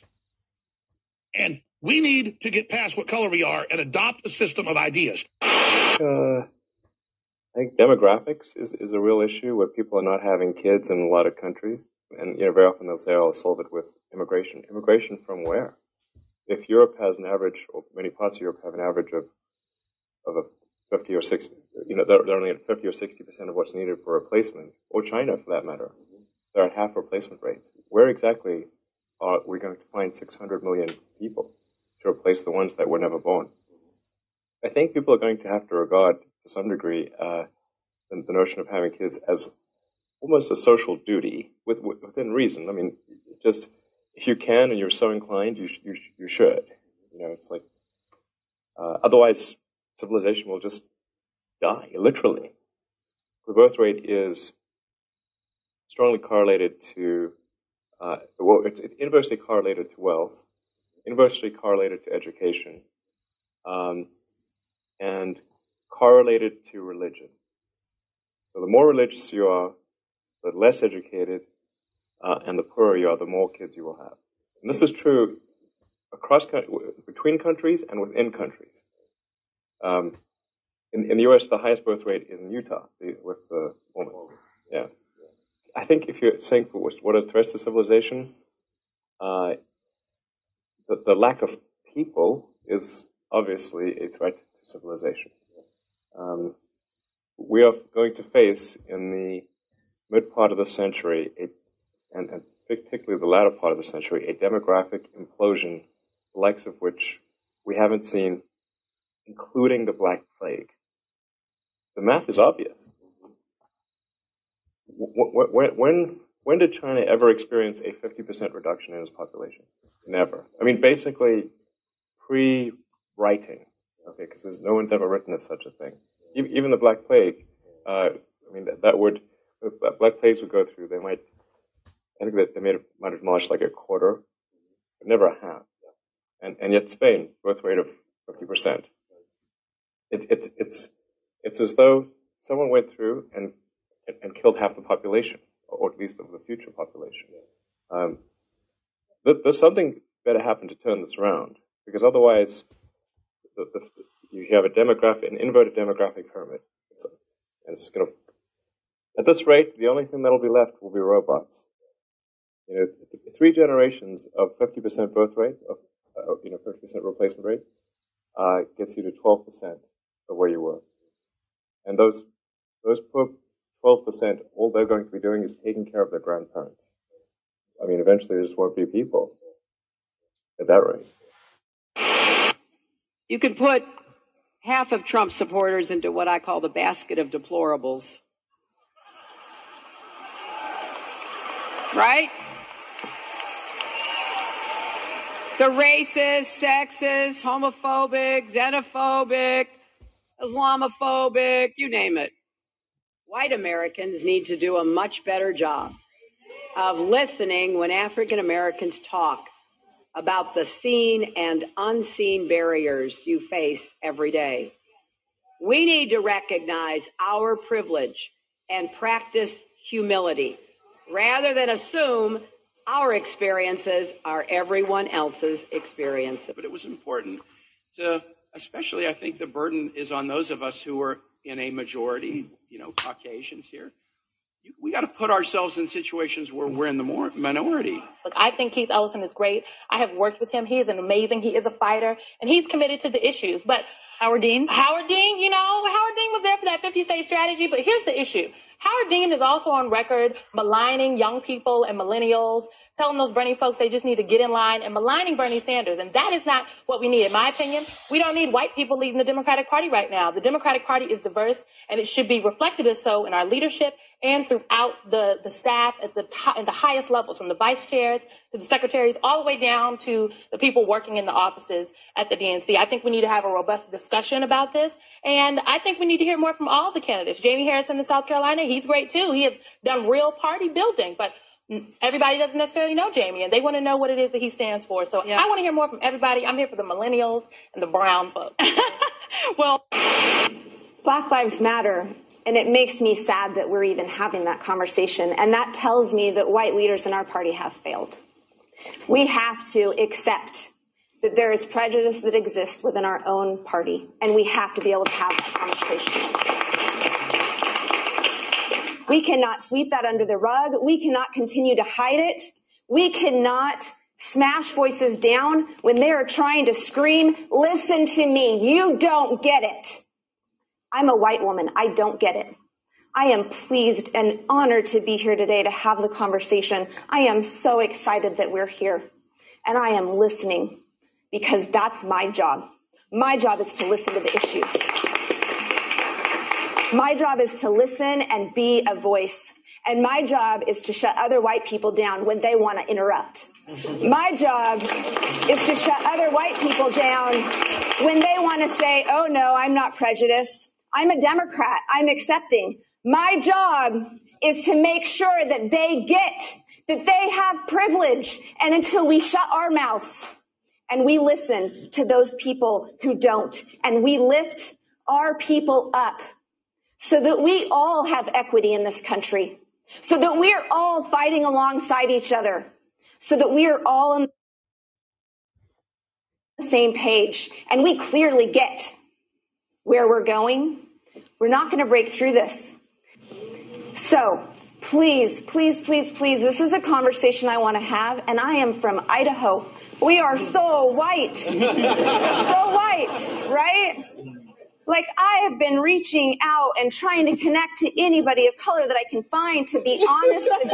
And we need to get past what color we are and adopt a system of ideas. Uh, I think demographics is, is a real issue where people are not having kids in a lot of countries. And you know, very often they'll say, oh, I'll solve it with immigration. Immigration from where? If Europe has an average, or many parts of Europe have an average of of a fifty or sixty, you know, they're, they're only at fifty or sixty percent of what's needed for replacement, or China for that matter. They're at half replacement rate. Where exactly are we going to find six hundred million people to replace the ones that were never born? I think people are going to have to regard, to some degree, uh, the, the notion of having kids as almost a social duty, with, with, within reason. I mean, just if you can and you're so inclined, you, sh- you, sh- you should. You know, it's like, uh, otherwise, civilization will just die, literally. The birth rate is strongly correlated to, uh, well, it's, it's inversely correlated to wealth, inversely correlated to education, um, and correlated to religion. So the more religious you are, the less educated, uh, and the poorer you are, the more kids you will have. And this is true across, between countries and within countries. Um, in, in the U S, the highest birth rate is in Utah the, with the woman. Yeah. I think if you're saying for what is threats to civilization, uh, the, the lack of people is obviously a threat to civilization. Um, we are going to face in the mid part of the century, a, and, and particularly the latter part of the century, a demographic implosion, the likes of which we haven't seen, including the Black Plague. The math is obvious. When, when, when did China ever experience a fifty percent reduction in its population? Never. I mean, basically, pre-writing, okay, because no one's ever written of such a thing. Even the Black Plague, uh, I mean, that, that would, Black Plagues would go through, they might, I think that they might have, might have launched like a quarter, but never a half. And, and yet Spain, birth rate of fifty percent. It, it's it's it's as though someone went through and and killed half the population, or at least of the future population. Um, there's something better happen to turn this around, because otherwise, the, the, you have a demographic, an inverted demographic pyramid, it's, and it's going to. At this rate, the only thing that'll be left will be robots. You know, three generations of fifty percent birth rate, of uh, you know, fifty percent replacement rate, uh, gets you to twelve percent of where you were. And those those poor twelve percent, all they're going to be doing is taking care of their grandparents. I mean, eventually there just won't be people at that rate. You could put half of Trump supporters into what I call the basket of deplorables. Right? The racist, sexist, homophobic, xenophobic, Islamophobic, you name it. White Americans need to do a much better job of listening when African Americans talk about the seen and unseen barriers you face every day. We need to recognize our privilege and practice humility rather than assume our experiences are everyone else's experiences. But it was important to, especially I think the burden is on those of us who are in a majority, you know, Caucasians here. we got to put ourselves in situations where we're in the more minority. Look, I think Keith Ellison is great. I have worked with him. He is an amazing. He is a fighter, and he's committed to the issues. But Howard Dean? Howard Dean, you know, Howard Dean was there for that fifty-state strategy. But here's the issue. Howard Dean is also on record maligning young people and millennials, telling those Bernie folks they just need to get in line, and maligning Bernie Sanders. And that is not what we need, in my opinion. We don't need white people leading the Democratic Party right now. The Democratic Party is diverse, and it should be reflected as so in our leadership and throughout the, the staff at the to- at the highest levels, from the vice chairs to the secretaries, all the way down to the people working in the offices at the D N C. I think we need to have a robust discussion about this, and I think we need to hear more from all the candidates. Jamie Harrison in South Carolina, he's great too. He has done real party building, but everybody doesn't necessarily know Jamie, and they want to know what it is that he stands for. So yeah. I want to hear more from everybody. I'm here for the millennials and the brown folks. Well, Black Lives Matter, and it makes me sad that we're even having that conversation, and that tells me that white leaders in our party have failed. We have to accept that there is prejudice that exists within our own party, and we have to be able to have that conversation. We cannot sweep that under the rug. We cannot continue to hide it. We cannot smash voices down when they are trying to scream, listen to me, you don't get it. I'm a white woman. I don't get it. I am pleased and honored to be here today to have the conversation. I am so excited that we're here, and I am listening because that's my job. My job is to listen to the issues. My job is to listen and be a voice. And my job is to shut other white people down when they want to interrupt. My job is to shut other white people down when they want to say, oh, no, I'm not prejudiced. I'm a Democrat. I'm accepting. My job is to make sure that they get that they have privilege. And until we shut our mouths and we listen to those people who don't, and we lift our people up, so that we all have equity in this country, so that we are all fighting alongside each other, so that we are all on the same page, and we clearly get where we're going. We're not going to break through this. So please, please, please, please, this is a conversation I want to have, and I am from Idaho. We are so white, so white, right? Like, I have been reaching out and trying to connect to anybody of color that I can find, to be honest with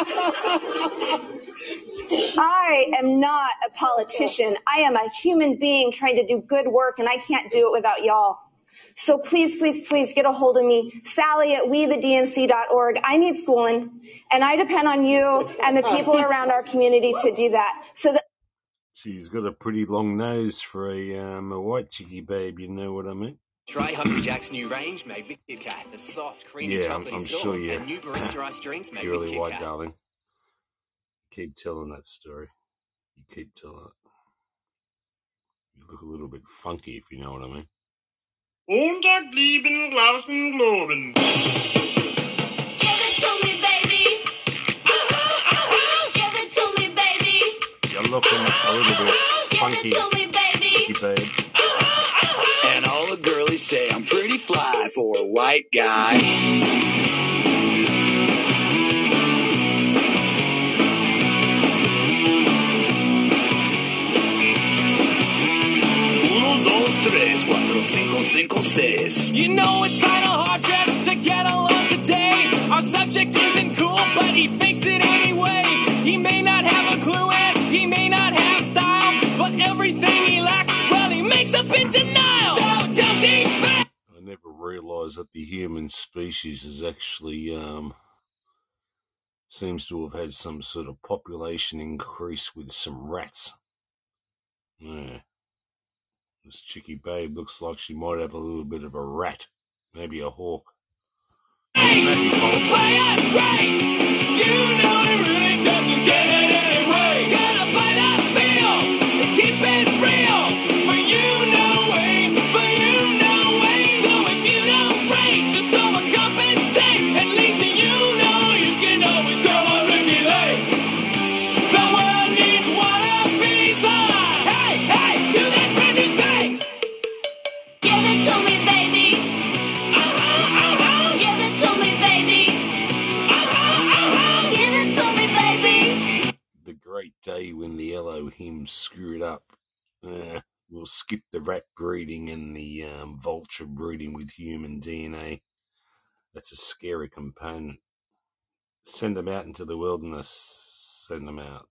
you. I am not a politician. I am a human being trying to do good work, and I can't do it without y'all. So please, please, please get a hold of me. Sally at we the D N C dot org. I need schooling, and I depend on you and the people around our community to do that. So that she's got a pretty long nose for a, um, a white chickie babe, you know what I mean? Try Hungry Jack's new range made with Kit Kat, the soft, creamy, yeah, chocolatey I'm, I'm storm, sure you and new barista iced drinks made purely with Kit white, Kat. darling. Keep telling that story. You keep telling it. You look a little bit funky, if you know what I mean. Montag blieben Glauben globen. Give it to me, baby. Uh-huh, uh-huh. Give it to me, baby. You're looking a little bit funky, Give it to me, baby. chickie babe. And all the girlies say I'm pretty fly for a white guy. Uno, dos, tres, cuatro, cinco, cinco, seis. You know it's kind of hard just to get along today. Our subject isn't cool, but he fakes it anyway. He may not have a clue and he may not have style, but everything he lacks, well, he makes up in denial. So don't take back. I never realised that the human species is actually um seems to have had some sort of population increase with some rats. Yeah. This chickie babe looks like she might have a little bit of a rat. Maybe a hawk. Play us straight. You know it really doesn't get it anyway. Gotta play that feel and keep it real. For you, no way. For you, no way. So if you don't break, just overcompensate. At least you know you can always go on Ricky Lake. The world needs one piece of. Hey, hey, do that brand new thing. Give it to me, baby. Uh-huh, uh-huh. Give it to me, baby. Uh-huh. say when the Elohim screwed up, uh, we'll skip the rat breeding and the um, vulture breeding with human D N A. That's a scary component. Send them out into the wilderness. Send them out.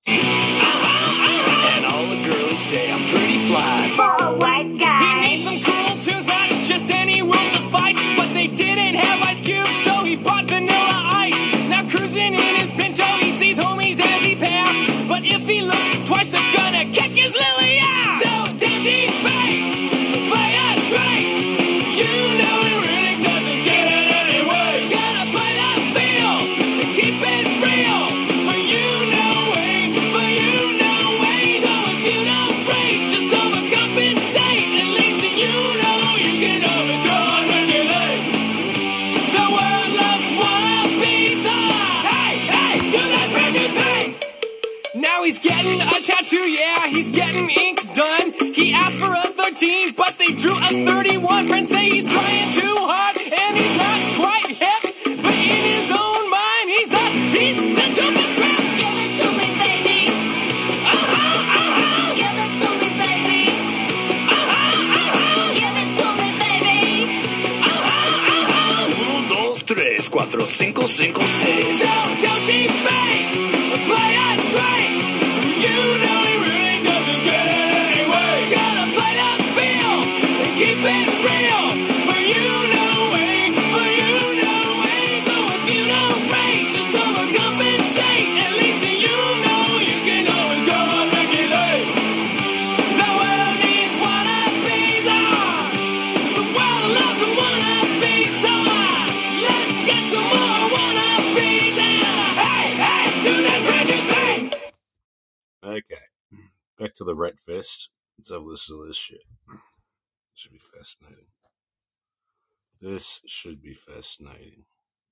And all the girls say I'm pretty fly. For a white guy. He needs some cool tunes, not just any rules to fight. But they didn't have Ice Cube, so he bought Vanilla Ice. Now cruising in his Pinto, he sees homies as he pass. But if he looks twice, they're gonna kick his lily ass. So don't debate, play us straight. You know it really doesn't get it anyway. Gotta play that feel and keep it real. For you know way, for you know way. So if you don't break, just overcompensate. At least you know you can always go on regulate. The world loves wannabes. Hey, hey, do that brand new thing. Now he's getting a tattoo, yeah, he's getting ink done. He asked for a thirteen, but they drew a thirty-one. Friends say he's trying too hard, and he's not quite hip. But in his own mind, he's the, he's the dopest trap. Give it to me, baby. Uh-huh, uh-huh. Give it to me, baby. Uh-huh, uh-huh. Give it to me, baby. Uh-huh, uh-huh. Uno, dos, tres, cuatro, cinco, cinco, seis. So don't debate, play us straight. You know he really doesn't get it anyway. Gotta play that feel and keep it real. For you know way, for you know way. So if you don't break, just overcompensate. At least you know you can always go on regulate. The world needs wannabes. Ah, the world loves a wannabe. So ah, let's get some more wannabes. Ah, hey, hey, do that brand new thing. Okay, back to the Rat Fest. Let's have a listen to this shit. Should be fascinating. This should be fascinating.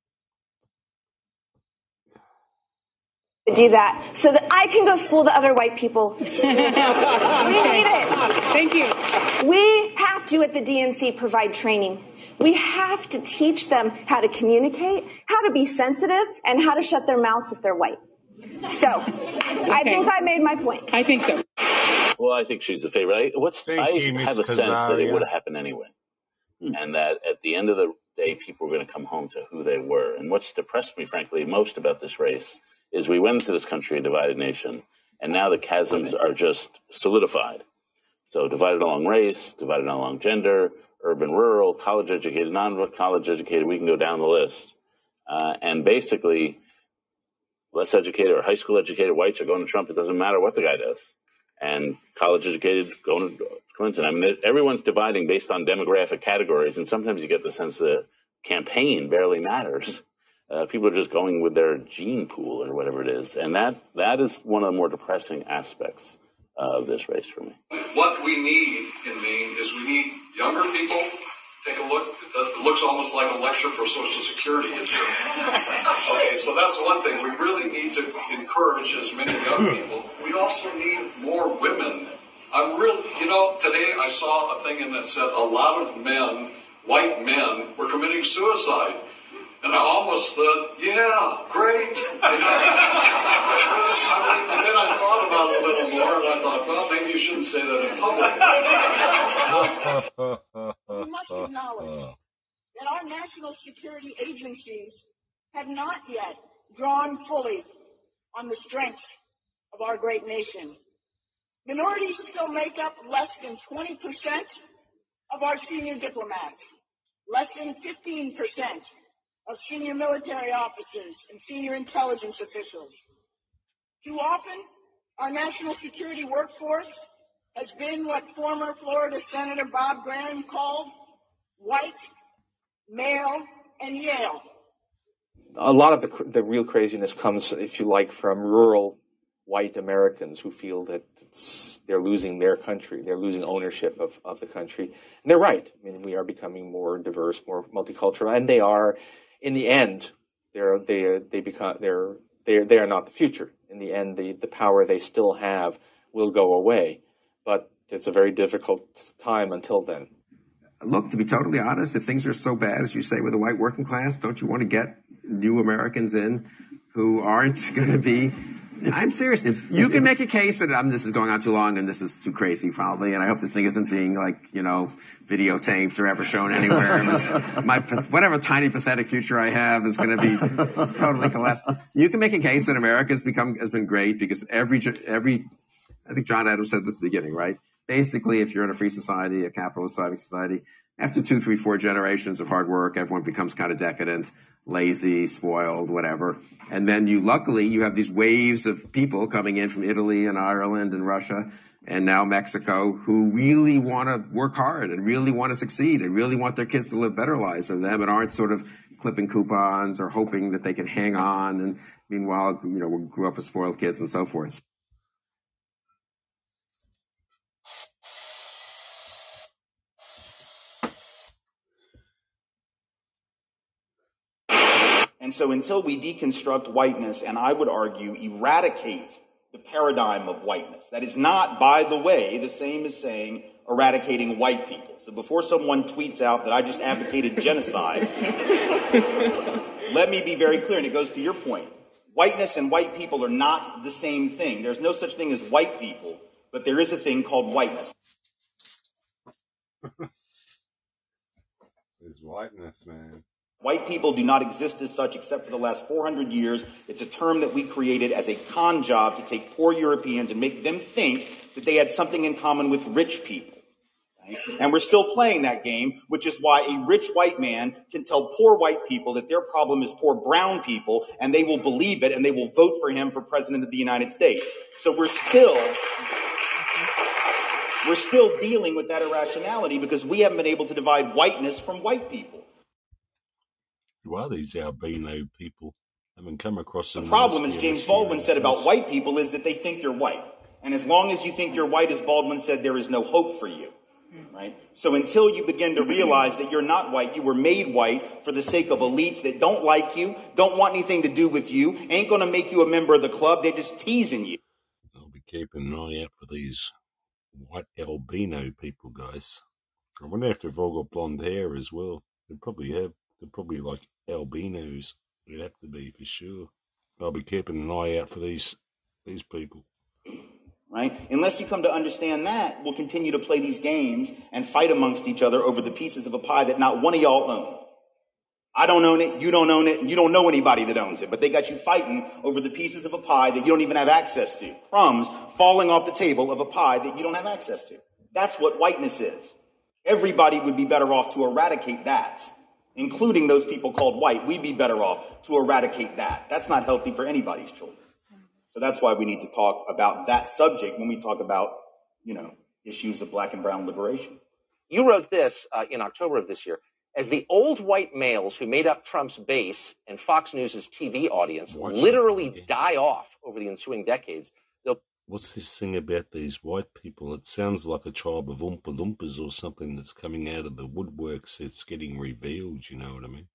Do that so that I can go school the other white people. We need it. Thank you. We have to, at the D N C, provide training. We have to teach them how to communicate, how to be sensitive, and how to shut their mouths if they're white. So, I think I made my point. I think so. Well, I think she's the favorite. I, what's, Thank I you, have Miss a sense that it Khazaria. would have happened anyway. And that at the end of the day, people were going to come home to who they were. And what's depressed me, frankly, most about this race is we went into this country a divided nation, and now the chasms are just solidified. So divided along race, divided along gender, urban, rural, college educated, non-college educated, we can go down the list. Uh, and basically, less educated or high school educated whites are going to Trump. It doesn't matter what the guy does. And college educated going to Clinton. I mean, everyone's dividing based on demographic categories, and sometimes you get the sense the campaign barely matters. Uh, people are just going with their gene pool or whatever it is. And that that is one of the more depressing aspects uh, of this race for me. What we need in Maine is we need younger people. Take a look. It, does, it looks almost like a lecture for Social Security. Okay, so that's one thing. We really need to encourage as many young people. We also need more women. I'm real. You know, today I saw a thing in that said a lot of men, white men, were committing suicide. And I almost thought, yeah, great. You know? I mean, and then I thought about it a little more, and I thought, well, maybe you shouldn't say that in public. We must acknowledge that our national security agencies have not yet drawn fully on the strength of our great nation. Minorities still make up less than twenty percent of our senior diplomats, less than fifteen percent of senior military officers and senior intelligence officials. Too often, our national security workforce has been what former Florida Senator Bob Graham called white, male, and Yale. A lot of the, the real craziness comes, if you like, from rural white Americans who feel that it's, they're losing their country, they're losing ownership of, of the country. And they're right. I mean, we are becoming more diverse, more multicultural, and they are. In the end, they're they they become they're they they are not the future. In the end, the, the power they still have will go away, but it's a very difficult time until then. Look, to be totally honest, if things are so bad as you say with the white working class, don't you want to get new Americans in who aren't going to be I'm serious. You can make a case that um, this is going on too long and this is too crazy, probably. And I hope this thing isn't being, like, you know, videotaped or ever shown anywhere. My whatever tiny pathetic future I have is going to be totally collapsed. You can make a case that America has become has been great because every every. I think John Adams said this at the beginning, right? Basically, if you're in a free society, a capitalist society, after two, three, four generations of hard work, everyone becomes kind of decadent, lazy, spoiled, whatever. And then you, luckily, you have these waves of people coming in from Italy and Ireland and Russia and now Mexico who really want to work hard and really want to succeed and really want their kids to live better lives than them and aren't sort of clipping coupons or hoping that they can hang on. And meanwhile, you know, we grew up with spoiled kids and so forth. And so until we deconstruct whiteness, and I would argue eradicate the paradigm of whiteness, that is not, by the way, the same as saying eradicating white people. So before someone tweets out that I just advocated genocide, let me be very clear, and it goes to your point. Whiteness and white people are not the same thing. There's no such thing as white people, but there is a thing called whiteness. There's whiteness, man. White people do not exist as such except for the last four hundred years. It's a term that we created as a con job to take poor Europeans and make them think that they had something in common with rich people. Right? And we're still playing that game, which is why a rich white man can tell poor white people that their problem is poor brown people, and they will believe it, and they will vote for him for president of the United States. So we're still... We're still dealing with that irrationality because we haven't been able to divide whiteness from white people. Who are these albino people? I haven't come across them. The problem, as James Baldwin said about white people, is that they think you're white. And as long as you think you're white, as Baldwin said, there is no hope for you. Right? So until you begin to realize that you're not white, you were made white for the sake of elites that don't like you, don't want anything to do with you, ain't going to make you a member of the club, they're just teasing you. I'll be keeping an eye out for these white albino people, guys. I wonder if they've all got blonde hair as well. They probably have. They're probably like albinos. They'd have to be for sure. I'll be keeping an eye out for these these people. Right? Unless you come to understand that, we'll continue to play these games and fight amongst each other over the pieces of a pie that not one of y'all own. I don't own it, you don't own it, and you don't know anybody that owns it. But they got you fighting over the pieces of a pie that you don't even have access to. Crumbs falling off the table of a pie that you don't have access to. That's what whiteness is. Everybody would be better off to eradicate that, including those people called white. We'd be better off to eradicate that. That's not healthy for anybody's children. So that's why we need to talk about that subject when we talk about, you know, issues of black and brown liberation. You wrote this uh, in October of this year. As the old white males who made up Trump's base and Fox News' T V audience Watch literally it. die off over the ensuing decades, they'll... What's this thing about these white people? It sounds like a tribe of Oompa Loompas or something that's coming out of the woodworks. It's getting revealed, you know what I mean?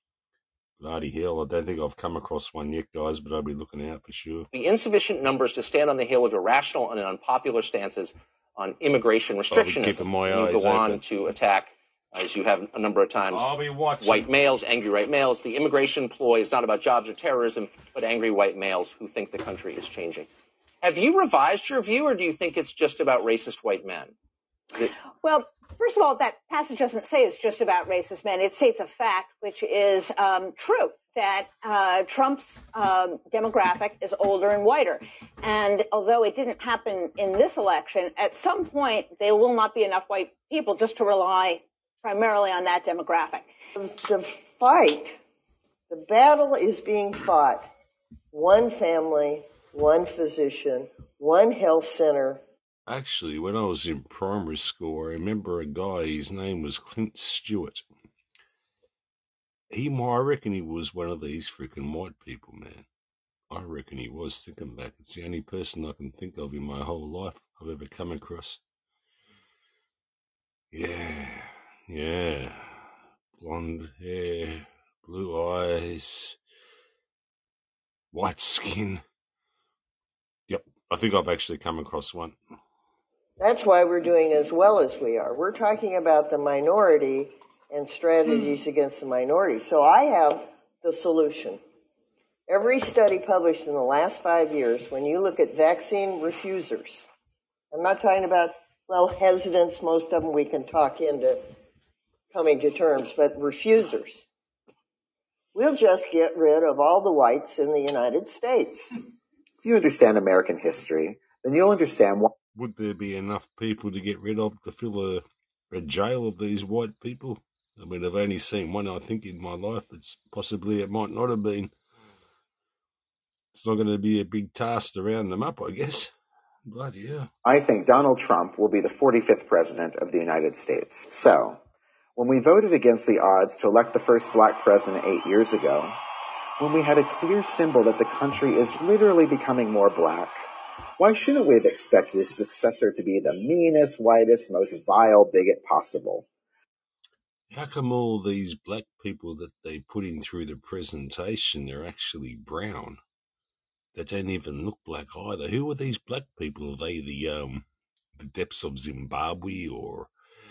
Bloody hell, I don't think I've come across one yet, guys, but I'll be looking out for sure. The insufficient numbers to stand on the hill of irrational and unpopular stances on immigration restrictionism. My you eyes go on open. to attack, as you have a number of times, I'll be watching. white males, angry white males. The immigration ploy is not about jobs or terrorism, but angry white males who think the country is changing. Have you revised your view, or do you think it's just about racist white men? That- Well, first of all, that passage doesn't say it's just about racist men. It states a fact, which is um, true, that uh, Trump's um, demographic is older and whiter. And although it didn't happen in this election, at some point there will not be enough white people just to rely primarily on that demographic. The fight, the battle is being fought. One family, one physician, one health center. Actually, when I was in primary school, I remember a guy, his name was Clint Stewart. He, I reckon he was one of these freaking white people, man. I reckon he was, thinking back. It's the only person I can think of in my whole life I've ever come across. Yeah, yeah. Blonde hair, blue eyes, white skin. Yep, I think I've actually come across one. That's why we're doing as well as we are. We're talking about the minority and strategies against the minority. So I have the solution. Every study published in the last five years, when you look at vaccine refusers, I'm not talking about, well, hesitants, most of them we can talk into coming to terms, but refusers. We'll just get rid of all the whites in the United States. If you understand American history, then you'll understand why. Would there be enough people to get rid of to fill a, a jail of these white people? I mean, I've only seen one, I think, in my life. It's possibly, it might not have been. It's not going to be a big task to round them up, I guess. Bloody hell. I think Donald Trump will be the forty-fifth president of the United States. So, when we voted against the odds to elect the first black president eight years ago, when we had a clear symbol that the country is literally becoming more black, why shouldn't we have expected his successor to be the meanest, whitest, most vile bigot possible? How come all these black people that they put in through the presentation are actually brown? They don't even look black either. Who are these black people? Are they the um the depths of Zimbabwe or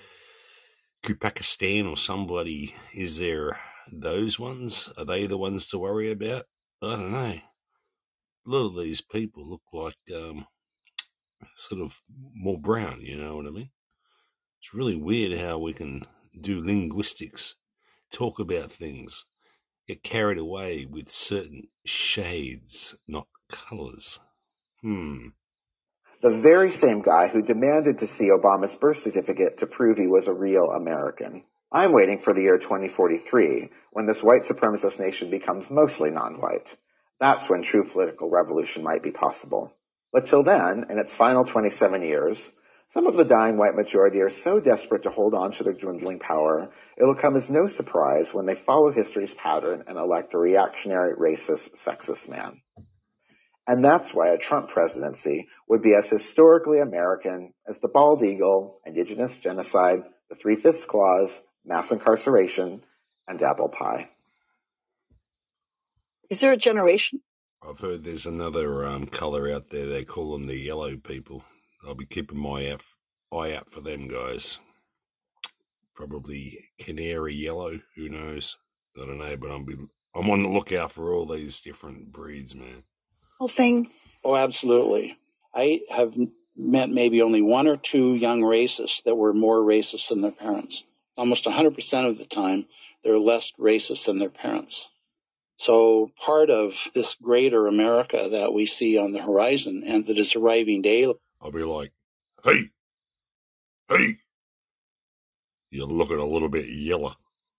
Pakistan or somebody? Is there those ones? Are they the ones to worry about? I don't know. A lot of these people look like um sort of more brown, you know what I mean? It's really weird how we can do linguistics, talk about things, get carried away with certain shades, not colours. Hmm. The very same guy who demanded to see Obama's birth certificate to prove he was a real American. I'm waiting for the year twenty forty-three, when this white supremacist nation becomes mostly non-white. That's when true political revolution might be possible. But till then, in its final twenty-seven years, some of the dying white majority are so desperate to hold on to their dwindling power, it'll come as no surprise when they follow history's pattern and elect a reactionary, racist, sexist man. And that's why a Trump presidency would be as historically American as the bald eagle, indigenous genocide, the Three-Fifths Clause, mass incarceration, and apple pie. Is there a generation? I've heard there's another um, colour out there. They call them the yellow people. I'll be keeping my eye out, eye out for them guys. Probably canary yellow. Who knows? I don't know, but I'm be, I'm on the lookout for all these different breeds, man. Whole thing. Oh, absolutely. I have met maybe only one or two young racists that were more racist than their parents. Almost one hundred percent of the time, they're less racist than their parents. So part of this greater America that we see on the horizon and that is arriving daily. I'll be like, hey, hey, you're looking a little bit yellow.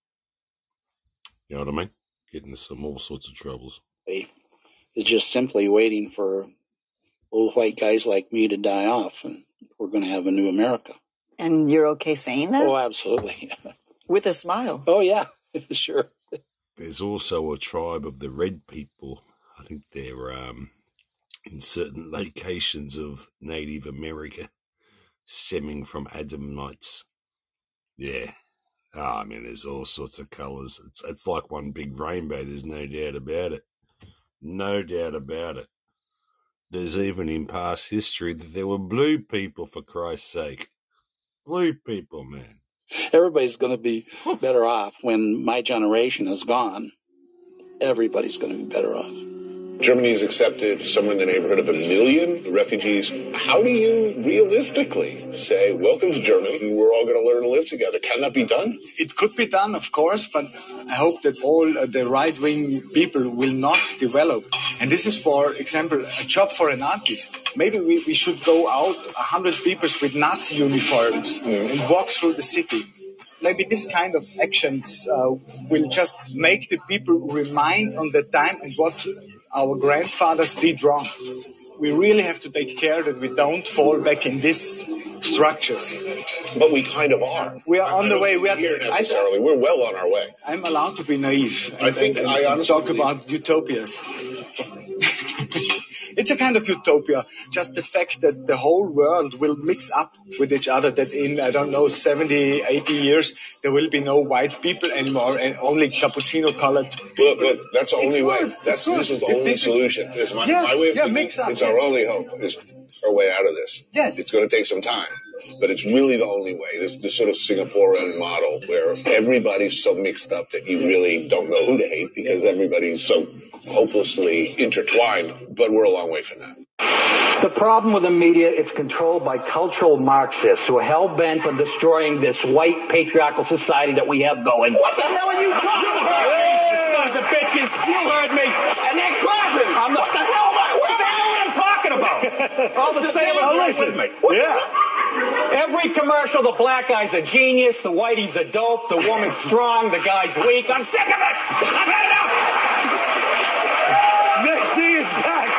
You know what I mean? Getting into some all sorts of troubles. Is just simply waiting for old white guys like me to die off, and we're going to have a new America. And you're okay saying that? Oh, absolutely. With a smile. Oh, yeah, sure. There's also a tribe of the red people. I think they're um, in certain locations of Native America, stemming from Adamites. Yeah. Oh, I mean, there's all sorts of colours. It's, it's like one big rainbow. There's no doubt about it. No doubt about it. There's even in past history that there were blue people, for Christ's sake. Blue people, man. Everybody's going to be better off when my generation is gone. Everybody's going to be better off. Germany's accepted somewhere in the neighborhood of a million refugees. How do you realistically say, welcome to Germany, and we're all going to learn to live together? Can that be done? It could be done, of course, but I hope that all uh, the right-wing people will not develop. And this is, for example, a job for an artist. Maybe we, we should go out, a hundred people with Nazi uniforms mm. and walk through the city. Maybe this kind of actions uh, will just make the people remind on the time and what our grandfathers did wrong. We really have to take care that we don't fall back in these structures. But we kind of are. We are on the way. We are here necessarily. I, We're well on our way. I'm allowed to be naive. I and, think and, I and honestly talk about utopias. It's a kind of utopia, just the fact that the whole world will mix up with each other, that in, I don't know, seventy, eighty years, there will be no white people anymore and only cappuccino-colored people. Look, look, that's the only it's way. Good. That's This is the only this solution. Is my, yeah, my way of yeah, thinking. mix up, It's yes. our only hope. Is our way out of this. Yes. It's going to take some time. But it's really the only way. This, this sort of Singaporean model where everybody's so mixed up that you really don't know who to hate because everybody's so hopelessly intertwined. But we're a long way from that. The problem with the media, it's controlled by cultural Marxists who are hell-bent on destroying this white patriarchal society that we have going. What the hell are you talking about? Hey, sons of bitches, you heard me. And they're clapping. I'm not, what the hell am I? What the hell am I talking about? All the sailors right with me. Yeah. Every commercial, the black guy's a genius, the whitey's a dope, the woman's strong, the guy's weak. I'm sick of it. I've had enough. Next thing is back.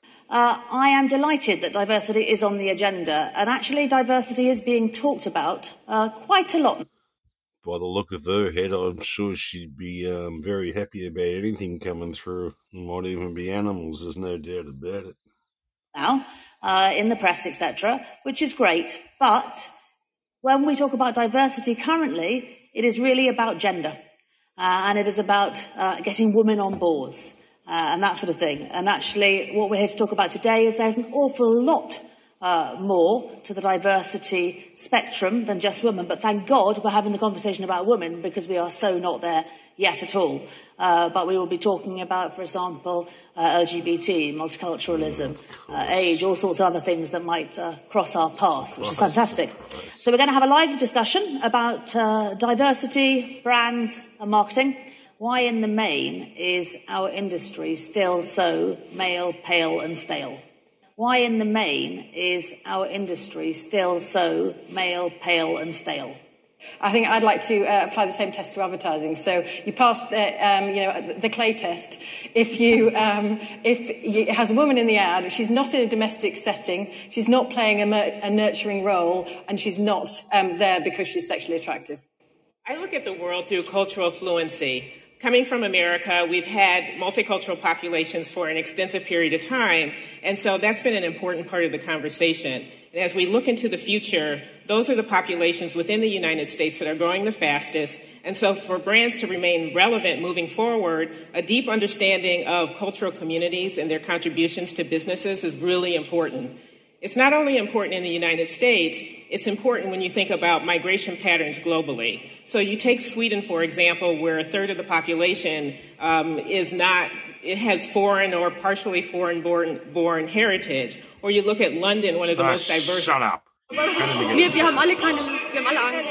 Uh, I am delighted that diversity is on the agenda, and actually diversity is being talked about uh, quite a lot. By the look of her head, I'm sure she'd be um, very happy about anything coming through. It might even be animals, there's no doubt about it. Now, uh, in the press, et cetera, which is great. But when we talk about diversity currently, it is really about gender, uh, and it is about uh, getting women on boards. Uh, and that sort of thing. And actually, what we're here to talk about today is there's an awful lot uh, more to the diversity spectrum than just women. But thank God we're having the conversation about women because we are so not there yet at all. Uh, but we will be talking about, for example, uh, L G B T, multiculturalism, uh, age, all sorts of other things that might uh, cross our paths, which is fantastic. So we're going to have a lively discussion about uh, diversity, brands and marketing. Why in the main is our industry still so male, pale and stale? Why in the main is our industry still so male, pale and stale? I think I'd like to uh, apply the same test to advertising. So you pass the, um, you know, the Clay test. If you, um, if you, it has a woman in the ad, she's not in a domestic setting, she's not playing a, mer- a nurturing role, and she's not um, there because she's sexually attractive. I look at the world through cultural fluency. Coming from America, we've had multicultural populations for an extensive period of time, and so that's been an important part of the conversation. And as we look into the future, those are the populations within the United States that are growing the fastest. And so for brands to remain relevant moving forward, a deep understanding of cultural communities and their contributions to businesses is really important. It's not only important in the United States, it's important when you think about migration patterns globally. So you take Sweden, for example, where a third of the population um, is not, it has foreign or partially foreign born, born heritage. Or you look at London, one of the Uh, most diverse... shut up. Wir, wir haben alle keine Lust, wir haben alle Angst.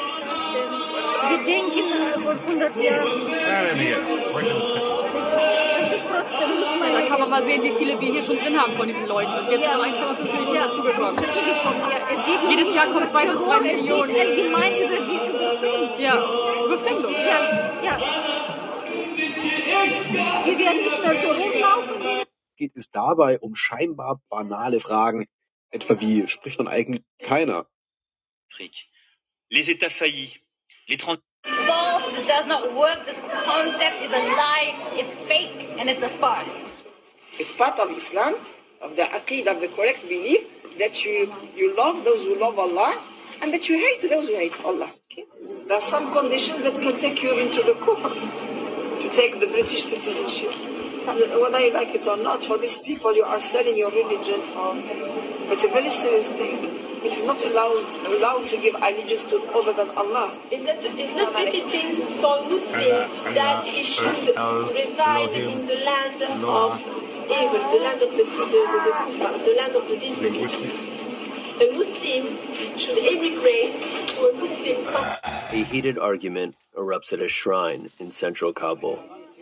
Wir denken vor hundert Jahren. Da kann man mal sehen, wie viele wir hier schon drin haben von diesen Leuten. Und jetzt sind eins Komma fünf Millionen dazugekommen. Jedes Jahr kommen zwei bis drei Millionen. Es geht allgemein über die Überfremdung. Ja, Überfremdung. Ja, ja. Wir werden nicht mehr so rumlaufen. Geht es dabei um scheinbar banale Fragen, etwa wie spricht man eigentlich keiner? Les États faillis, les trans... False, it does not work. This concept is a lie, it's fake, and it's a farce. It's part of Islam, of the aqid, of the correct belief, that you, you love those who love Allah, and that you hate those who hate Allah. Okay? There are some conditions that can take you into the kufr, to take the British citizenship. Whether you like it or not, for these people you are selling your religion for. It's a very serious thing. It is not allowed, allowed to give allegiance to other than Allah. Is that, is that befitting for Muslims that he should reside in the land of evil, the land of the, the, the, the, the land of the disbelief? A Muslim should immigrate to a Muslim country. A heated argument erupts at a shrine in central Kabul.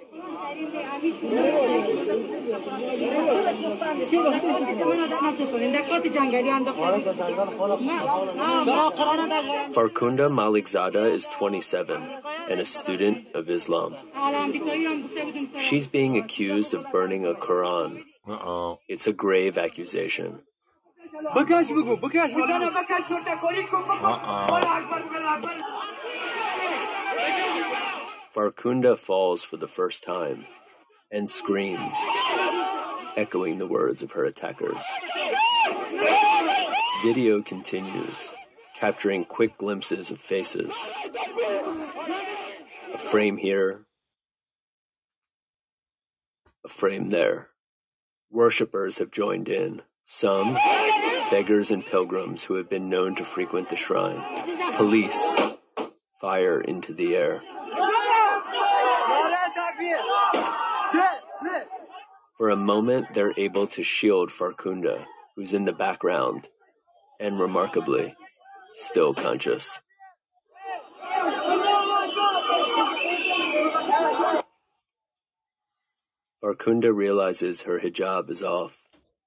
Farkunda Malikzada is twenty-seven and a student of Islam. She's being accused of burning a Quran. Uh-oh. It's a grave accusation. Uh-oh. Farkunda falls for the first time and screams, echoing the words of her attackers. Video continues, capturing quick glimpses of faces. A frame here, a frame there. Worshippers have joined in, some beggars and pilgrims who have been known to frequent the shrine. Police fire into the air. For a moment, they're able to shield Farkhunda, who's in the background, and remarkably, still conscious. Farkhunda realizes her hijab is off.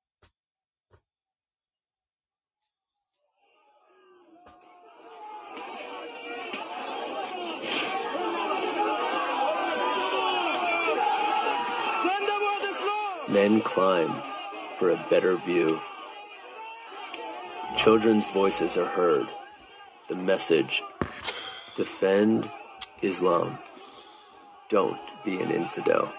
Men climb for a better view. Children's voices are heard. The message: defend Islam. Don't be an infidel.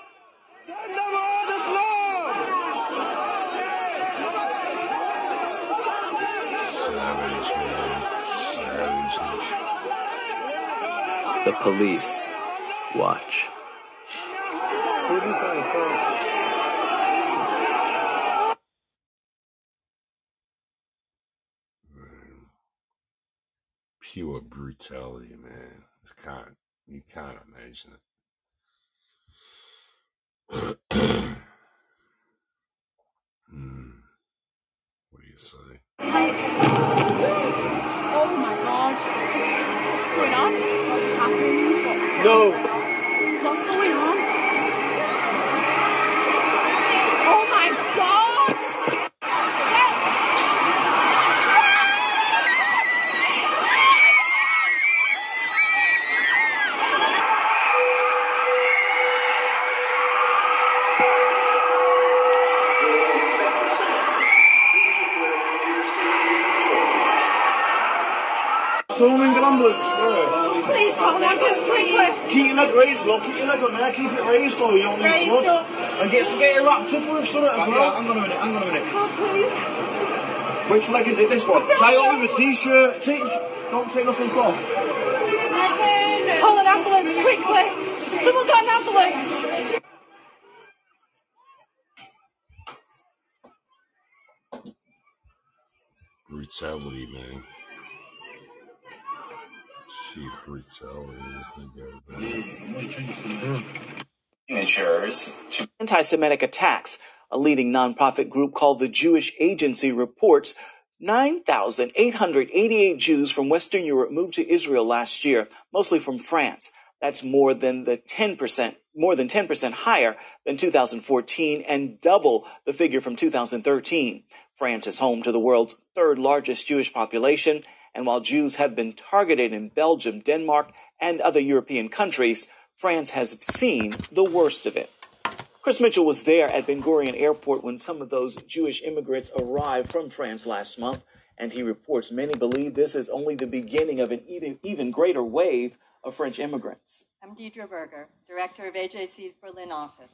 The police watch. Pure brutality, man. It's can't, you can't imagine it. hmm. What do you say? Oh my god. What's going on? What just happened? No. What's going on? Oh my god! Call an ambulance. Please call an ambulance quickly. Keep your leg raised, look. Keep your leg on there. Keep it raised so you don't lose blood. And get, get it wrapped up with something as well. Hang on a minute, hang on a minute. Oh, please. Which leg is it, this one? Tie it on with a t-shirt. T- don't take nothing off. Call an ambulance quickly. Someone got an ambulance. Brutality, man. Sheer brutality, isn't it? Signatures to anti-Semitic attacks. A leading nonprofit group called the Jewish Agency reports nine thousand eight hundred eighty-eight Jews from Western Europe moved to Israel last year, mostly from France. That's more than the ten percent, more than ten percent higher than two thousand fourteen and double the figure from two thousand thirteen. France is home to the world's third largest Jewish population, and while Jews have been targeted in Belgium, Denmark, and other European countries, France has seen the worst of it. Chris Mitchell was there at Ben Gurion Airport when some of those Jewish immigrants arrived from France last month, and he reports many believe this is only the beginning of an even, even greater wave of French immigrants. I'm Deidre Berger, director of A J C's Berlin office.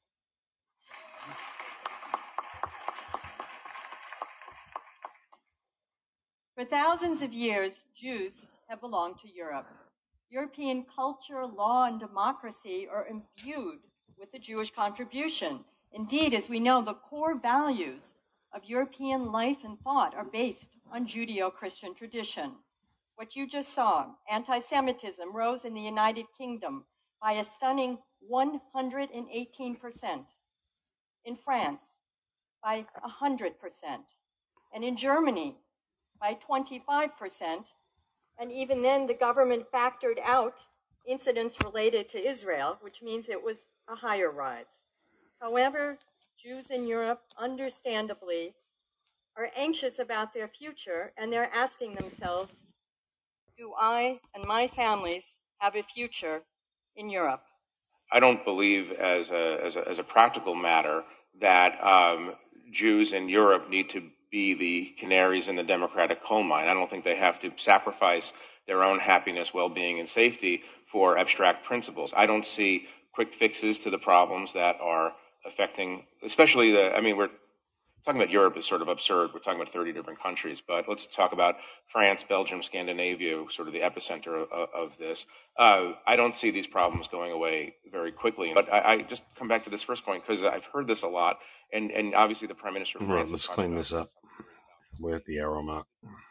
For thousands of years, Jews have belonged to Europe. European culture, law, and democracy are imbued with the Jewish contribution. Indeed, as we know, the core values of European life and thought are based on Judeo-Christian tradition. What you just saw, anti-Semitism, rose in the United Kingdom by a stunning one hundred eighteen percent, in France by one hundred percent, and in Germany by twenty-five percent, and even then the government factored out incidents related to Israel, which means it was a higher rise. However, Jews in Europe, understandably, are anxious about their future, and they're asking themselves, do I and my families have a future in Europe? I don't believe as a, as a, as a practical matter that um, Jews in Europe need to be the canaries in the democratic coal mine. I don't think they have to sacrifice their own happiness, well-being, and safety for abstract principles. I don't see quick fixes to the problems that are affecting, especially the, I mean, we're talking about Europe is sort of absurd. We're talking about thirty different countries, but let's talk about France, Belgium, Scandinavia, sort of the epicenter of, of this. Uh, I don't see these problems going away very quickly. But I, I just come back to this first point because I've heard this a lot, and, and obviously the Prime Minister of France. Right, let's clean this up. We're at the arrow mark.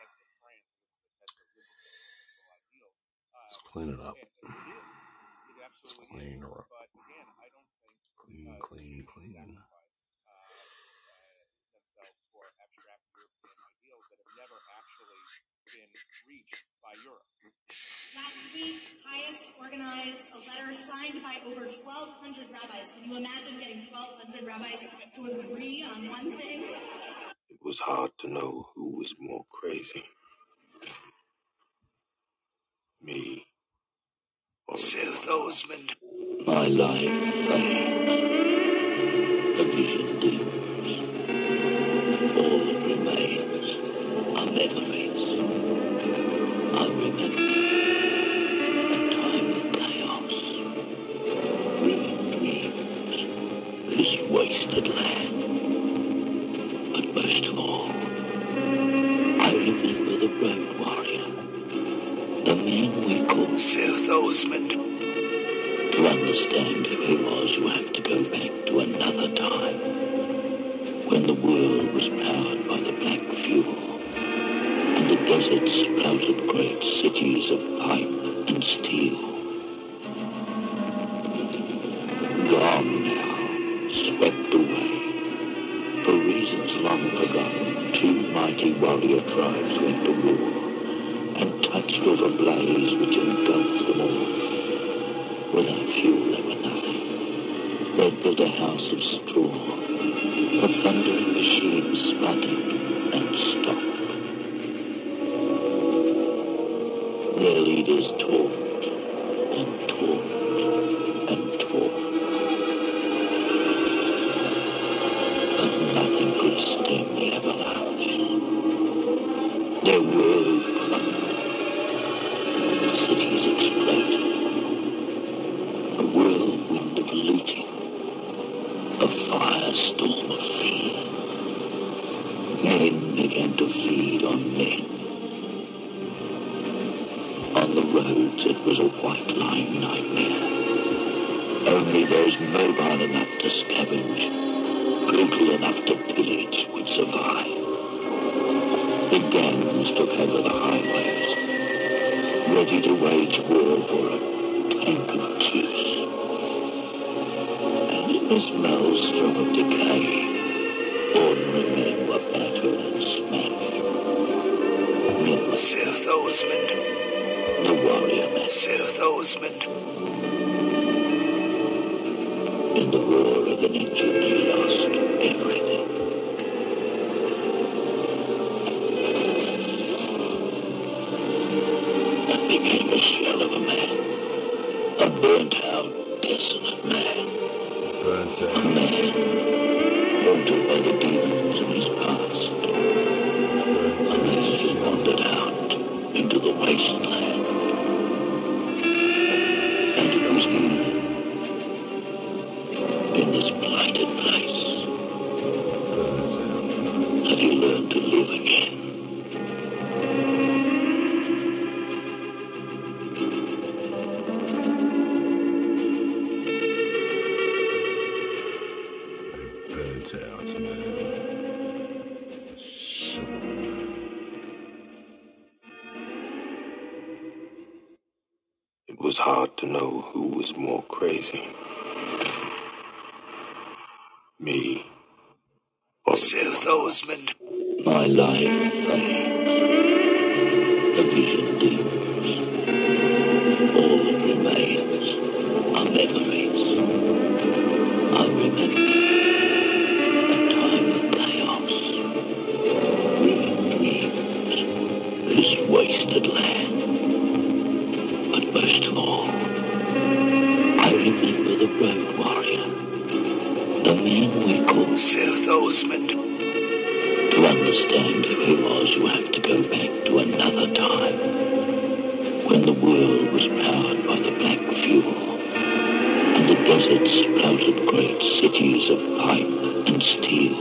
Let's clean it up. Let's clean her up. Clean, clean, clean. Last week, Hayes organized a letter signed by over twelve hundred rabbis. Can you imagine getting twelve hundred rabbis to agree on one thing? It was hard to know who was more crazy. Me or Seth Osmond. My life fades, a vision dims. All that remains are memories. I remember a time of chaos, ruined dreams, this wasted land. But most of all, I remember the road warrior, the man we called Seth Osmond. To understand who he was, you have to go back to another time, when the world was powered by the black fuel, and the desert sprouted great cities of pipe and steel. Gone now, swept away. For reasons long forgotten, two mighty warrior tribes went to war, and touched with a blaze which engulfed them all. Without fuel, they were nothing. They built a house of straw. The thundering machine sputtered and stopped. Their leaders talked and talked and talked. But nothing could stem the avalanche. Their world crumbled. The cities exploded. A whirlwind of looting, a firestorm of fear. Men began to feed on men. On the roads it was a white-line nightmare. Only those mobile enough to scavenge, brutal enough to pillage, would survive. The gangs took over the highways, ready to wage war for a tank of juice. And in this maelstrom of decay, ordinary men were battered and smashed. Men were Seth Osmond, the warrior man. Seth Osmond. In the war of the ninja, he lost everything. And became a shell of a man. A burnt-out, desolate man. Burnt out. A man haunted by the demons of his past. A man who wandered out into the wasteland. And it was he, in this blighted place, that he learned to live again. Burnt out, man. Sure. It was hard to know who was more crazy. Me or Seth Osmond. My life fades, a vision dims. All that remains are memories. I remember a time of chaos, ruined dreams, this wasted land. But most of all, I remember the road warrior, the man we called Seth Osmond. To understand who he was, you have to go back to another time, when the world was powered by the black fuel, and the desert sprouted great cities of pipe and steel.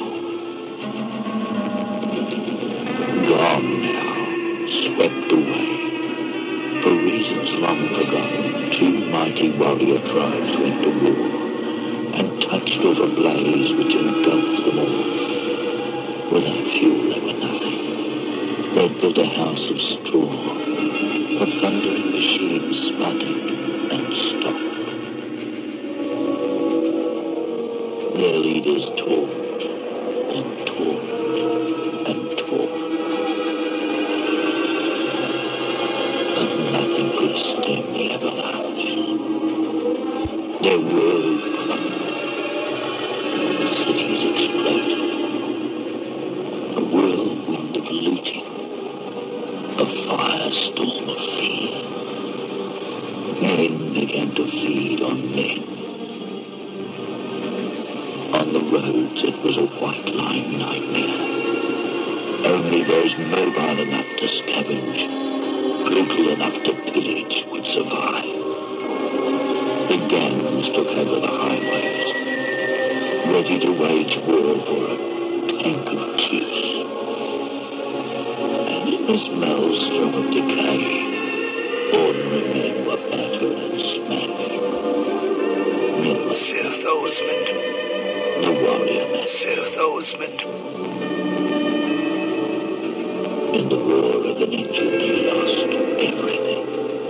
Gone now, swept away. For reasons long forgotten, two mighty warrior tribes went to war, and touched with a blaze which engulfed them all. Without fuel, they were nothing. They'd built a house of straw. A thundering machine sputtered and stopped. Their leaders talked and talked and talked. But nothing could stem the avalanche. Their world crumbled. Cities exploded. A whirlwind of looting. A firestorm of fear. Men began to feed on men. On the roads it was a white-line nightmare. Only those mobile enough to scavenge, brutal enough to pillage, would survive. The gangs took over the highways, ready to wage war for a tank of juice. And in this maelstrom of decay, ordinary men were battered and smashed. Men were Seth Osmond. The warrior man. Seth Osmond. In the war of the ninja, he lost everything.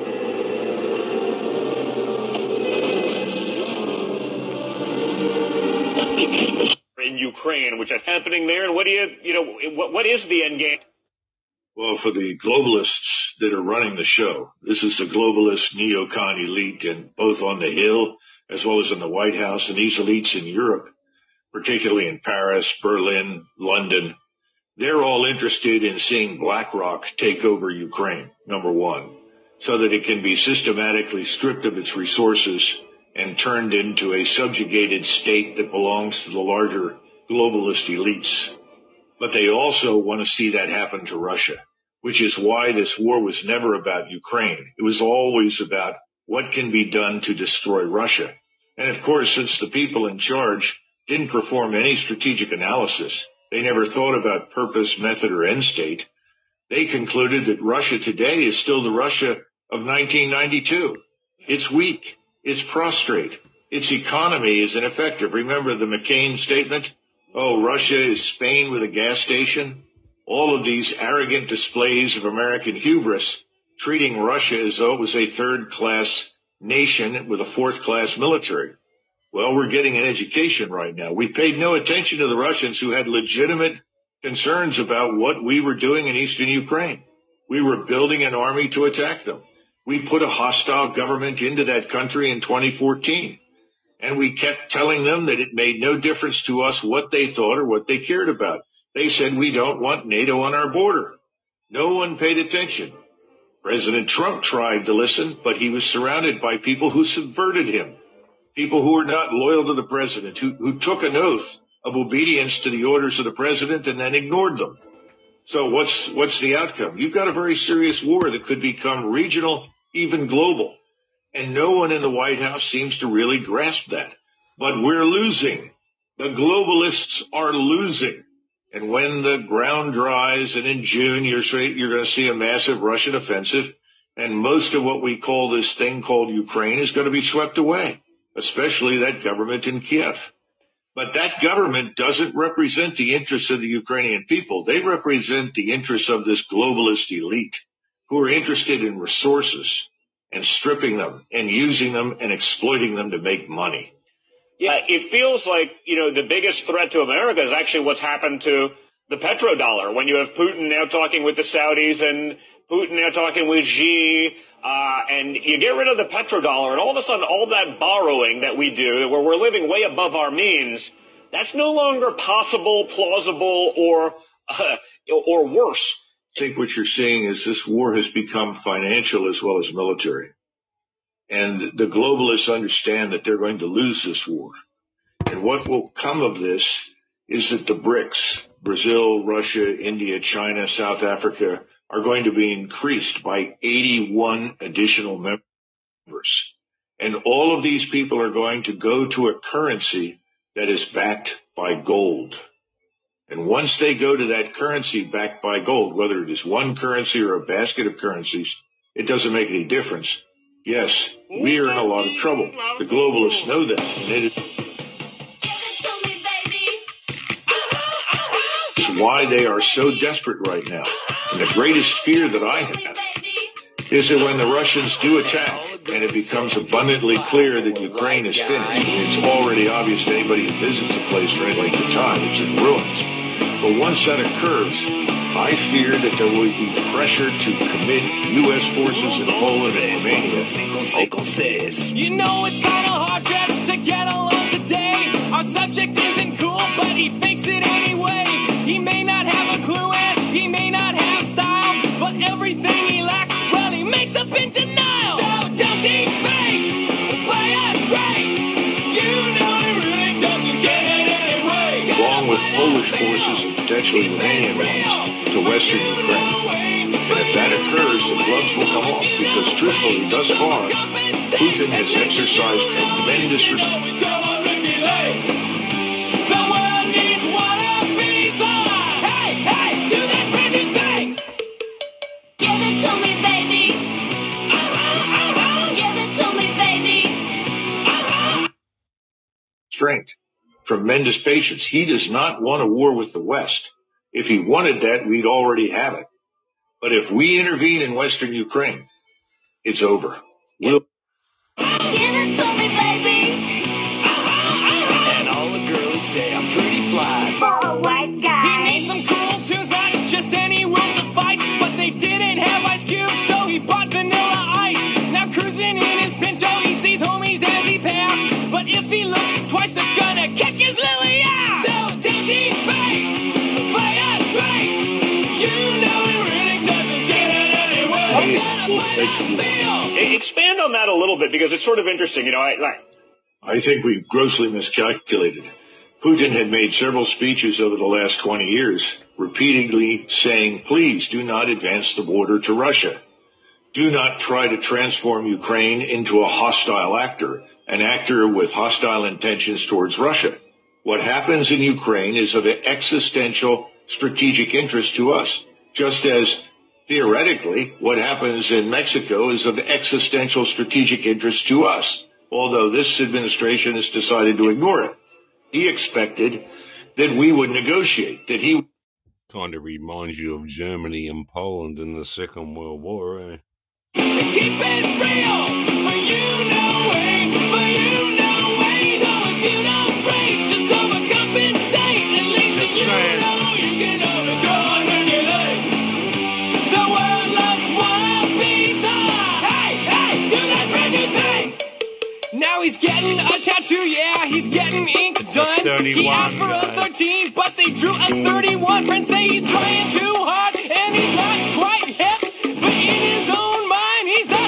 And became a... in Ukraine, which is happening there, and what do you, you know, what, what is the end game? Well, for the globalists that are running the show, this is the globalist neocon elite, and both on the Hill as well as in the White House, and these elites in Europe, particularly in Paris, Berlin, London, they're all interested in seeing BlackRock take over Ukraine, number one, so that it can be systematically stripped of its resources and turned into a subjugated state that belongs to the larger globalist elites. But they also want to see that happen to Russia, which is why this war was never about Ukraine. It was always about what can be done to destroy Russia. And of course, since the people in charge didn't perform any strategic analysis, they never thought about purpose, method, or end state, they concluded that Russia today is still the Russia of nineteen ninety-two. It's weak. It's prostrate. Its economy is ineffective. Remember the McCain statement? Oh, Russia is Spain with a gas station. All of these arrogant displays of American hubris, treating Russia as though it was a third-class nation with a fourth-class military. Well, we're getting an education right now. We paid no attention to the Russians who had legitimate concerns about what we were doing in eastern Ukraine. We were building an army to attack them. We put a hostile government into that country in twenty fourteen. And we kept telling them that it made no difference to us what they thought or what they cared about. They said, we don't want NATO on our border. No one paid attention. President Trump tried to listen, but he was surrounded by people who subverted him, people who were not loyal to the president, who, who took an oath of obedience to the orders of the president and then ignored them. So what's, what's the outcome? You've got a very serious war that could become regional, even global. And no one in the White House seems to really grasp that. But we're losing. The globalists are losing. And when the ground dries and in June you're, you're going to see a massive Russian offensive, and most of what we call this thing called Ukraine is going to be swept away, especially that government in Kiev. But that government doesn't represent the interests of the Ukrainian people. They represent the interests of this globalist elite who are interested in resources and stripping them and using them and exploiting them to make money. Yeah, it feels like, you know, the biggest threat to America is actually what's happened to the petrodollar. When you have Putin now talking with the Saudis and Putin now talking with Xi, uh, and you get rid of the petrodollar, and all of a sudden all that borrowing that we do, where we're living way above our means, that's no longer possible, plausible, or uh, or worse. I think what you're seeing is this war has become financial as well as military. And the globalists understand that they're going to lose this war. And what will come of this is that the BRICS, Brazil, Russia, India, China, South Africa, are going to be increased by eighty-one additional members. And all of these people are going to go to a currency that is backed by gold. And once they go to that currency backed by gold, whether it is one currency or a basket of currencies, it doesn't make any difference. Yes, we are in a lot of trouble. The globalists know that. And it is why they are so desperate right now. And the greatest fear that I have is that when the Russians do attack, and it becomes abundantly clear that Ukraine is finished, it's already obvious to anybody who visits the place for any length of time, it's in ruins. But once that occurs, I fear that there will be pressure to commit U S forces in Poland and Romania. You know it's kind of hard just to get along today. Our subject isn't cool, but he fakes it anyway. He may not have a clue and he may not have style, but everything he lacks, well, he makes up in denial. So don't think fake, play us straight. You know he really doesn't get it anyway. Along with Polish forces and potentially Romanian ones to western Ukraine. And if that occurs, the gloves will come off because truthfully, thus far, Putin has exercised tremendous respect. The world needs one of these. Hey, hey, do that brand new thing. Give it to me, baby. Uh-huh, uh-huh. Give it to me, baby. Uh-huh. Strength, tremendous patience. He does not want a war with the West. If he wanted that, we'd already have it. But if we intervene in Western Ukraine, it's over. We'll Give it to me, baby. And all the girls say I'm pretty fly. For a white guy. He needs some cool tunes, not just any rules of fight. But they didn't have Ice Cube, so he bought Vanilla Ice. Now cruising in his Pinto, he sees homies as he passed. But if he looks twice, they're gonna kick his lily ass. So don't he fake, play us straight. You know he really doesn't get it anyway. Expand on that a little bit because it's sort of interesting. You know, I like. I think we grossly miscalculated. Putin had made several speeches over the last twenty years, repeatedly saying, please do not advance the border to Russia. Do not try to transform Ukraine into a hostile actor, an actor with hostile intentions towards Russia. What happens in Ukraine is of existential strategic interest to us, just as theoretically what happens in Mexico is of existential strategic interest to us, although this administration has decided to ignore it. He expected that we would negotiate, that he... Kind of reminds you of Germany and Poland in the Second World War, eh? Keep it real, for you know way, for you know way. So if you don't break, just overcompensate. At least you know you can always go on regulate. The world loves one piece of. Hey, hey, do that brand new thing. Now he's getting a tattoo, yeah, he's getting ink done. He asked for a thirteen, but they drew a thirty-one. Friends say he's trying too hard, and he's not quite hip, but in his own mind, he's not.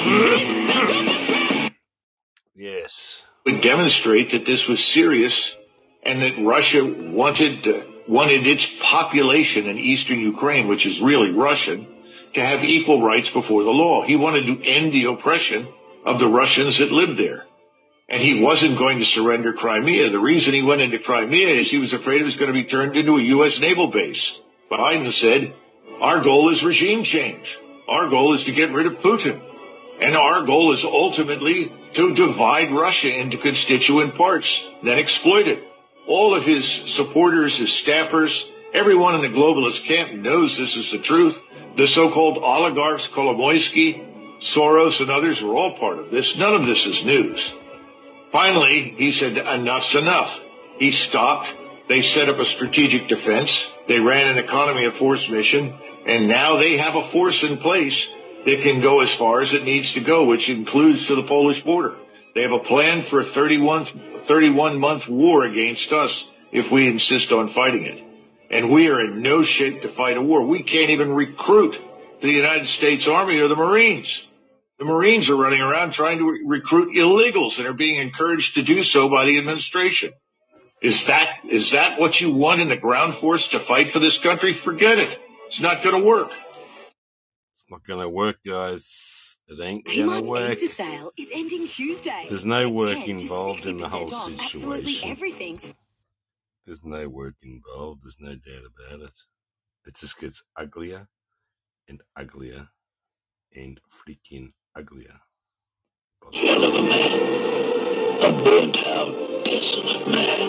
Yes. Would demonstrate that this was serious and that Russia wanted uh, wanted its population in eastern Ukraine, which is really Russian, to have equal rights before the law. He wanted to end the oppression of the Russians that lived there. And he wasn't going to surrender Crimea. The reason he went into Crimea is he was afraid it was going to be turned into a U S naval base. Biden said, our goal is regime change. Our goal is to get rid of Putin. And our goal is ultimately to divide Russia into constituent parts, then exploit it. All of his supporters, his staffers, everyone in the globalist camp knows this is the truth. The so-called oligarchs, Kolomoisky, Soros, and others were all part of this. None of this is news. Finally, he said, enough's enough. He stopped. They set up a strategic defense. They ran an economy of force mission. And now they have a force in place that can go as far as it needs to go, which includes to the Polish border. They have a plan for a thirty-one month war against us if we insist on fighting it. And we are in no shape to fight a war. We can't even recruit the United States Army or the Marines. The Marines are running around trying to re- recruit illegals and are being encouraged to do so by the administration. Is that is that what you want in the ground force to fight for this country? Forget it. It's not going to work. It's not going to work, guys. It ain't going Kmart's to work. Easter sale is ending Tuesday. There's no work ten to involved in the whole sixty percent off absolutely situation. everything. There's no work involved. There's no doubt about it. It just gets uglier and uglier and freaking uglier. Hell of a man. A burnt out, desolate man.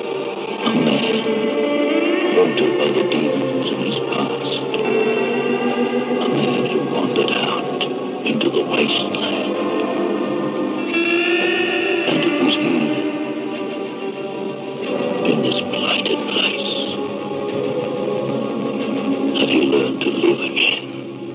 A man haunted by the demons of his past. chosen in this blighted place? Have you learned to live again?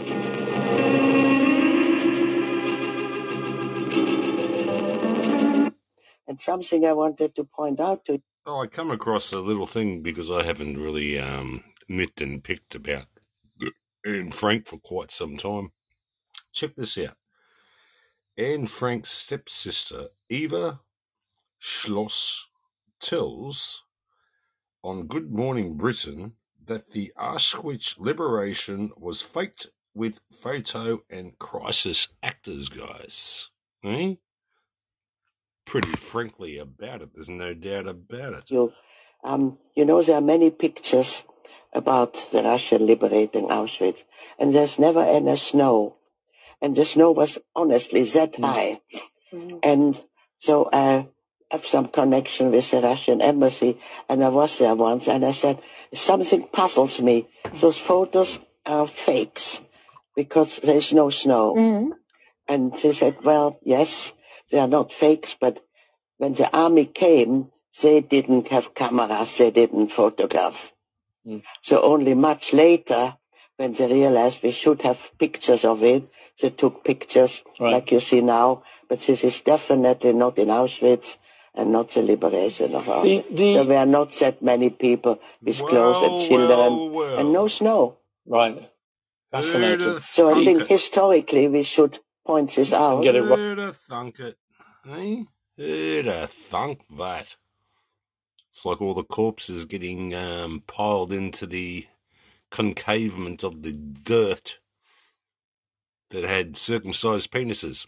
And something I wanted to point out to Oh, I come across a little thing because I haven't really um, nipped and picked about Anne Frank for quite some time. Check this out. Anne Frank's stepsister, Eva Schloss, tells on Good Morning Britain that the Auschwitz liberation was faked with photo and crisis actors, guys. Eh? Pretty frankly about it. There's no doubt about it. you. Um, you know, there are many pictures about the Russian liberating Auschwitz, and there's never any snow. And the snow was honestly that high. Mm. And so I have some connection with the Russian embassy, and I was there once, and I said, something puzzles me. Those photos are fakes because there's no snow. Mm. And they said, well, yes, they are not fakes, but when the army came, they didn't have cameras, they didn't photograph. Mm. So only much later, when they realized we should have pictures of it, they took pictures right. like you see now. But this is definitely not in Auschwitz and not the liberation of Auschwitz. The, the... There were not that many people with well, clothes and children well, well. and no snow. Right. Fascinating. So I think it. historically we should point this out. Get it right. Who'd have thunk it? Eh? Who'd have thunk that? It's like all the corpses getting um, piled into the concavement of the dirt that had circumcised penises.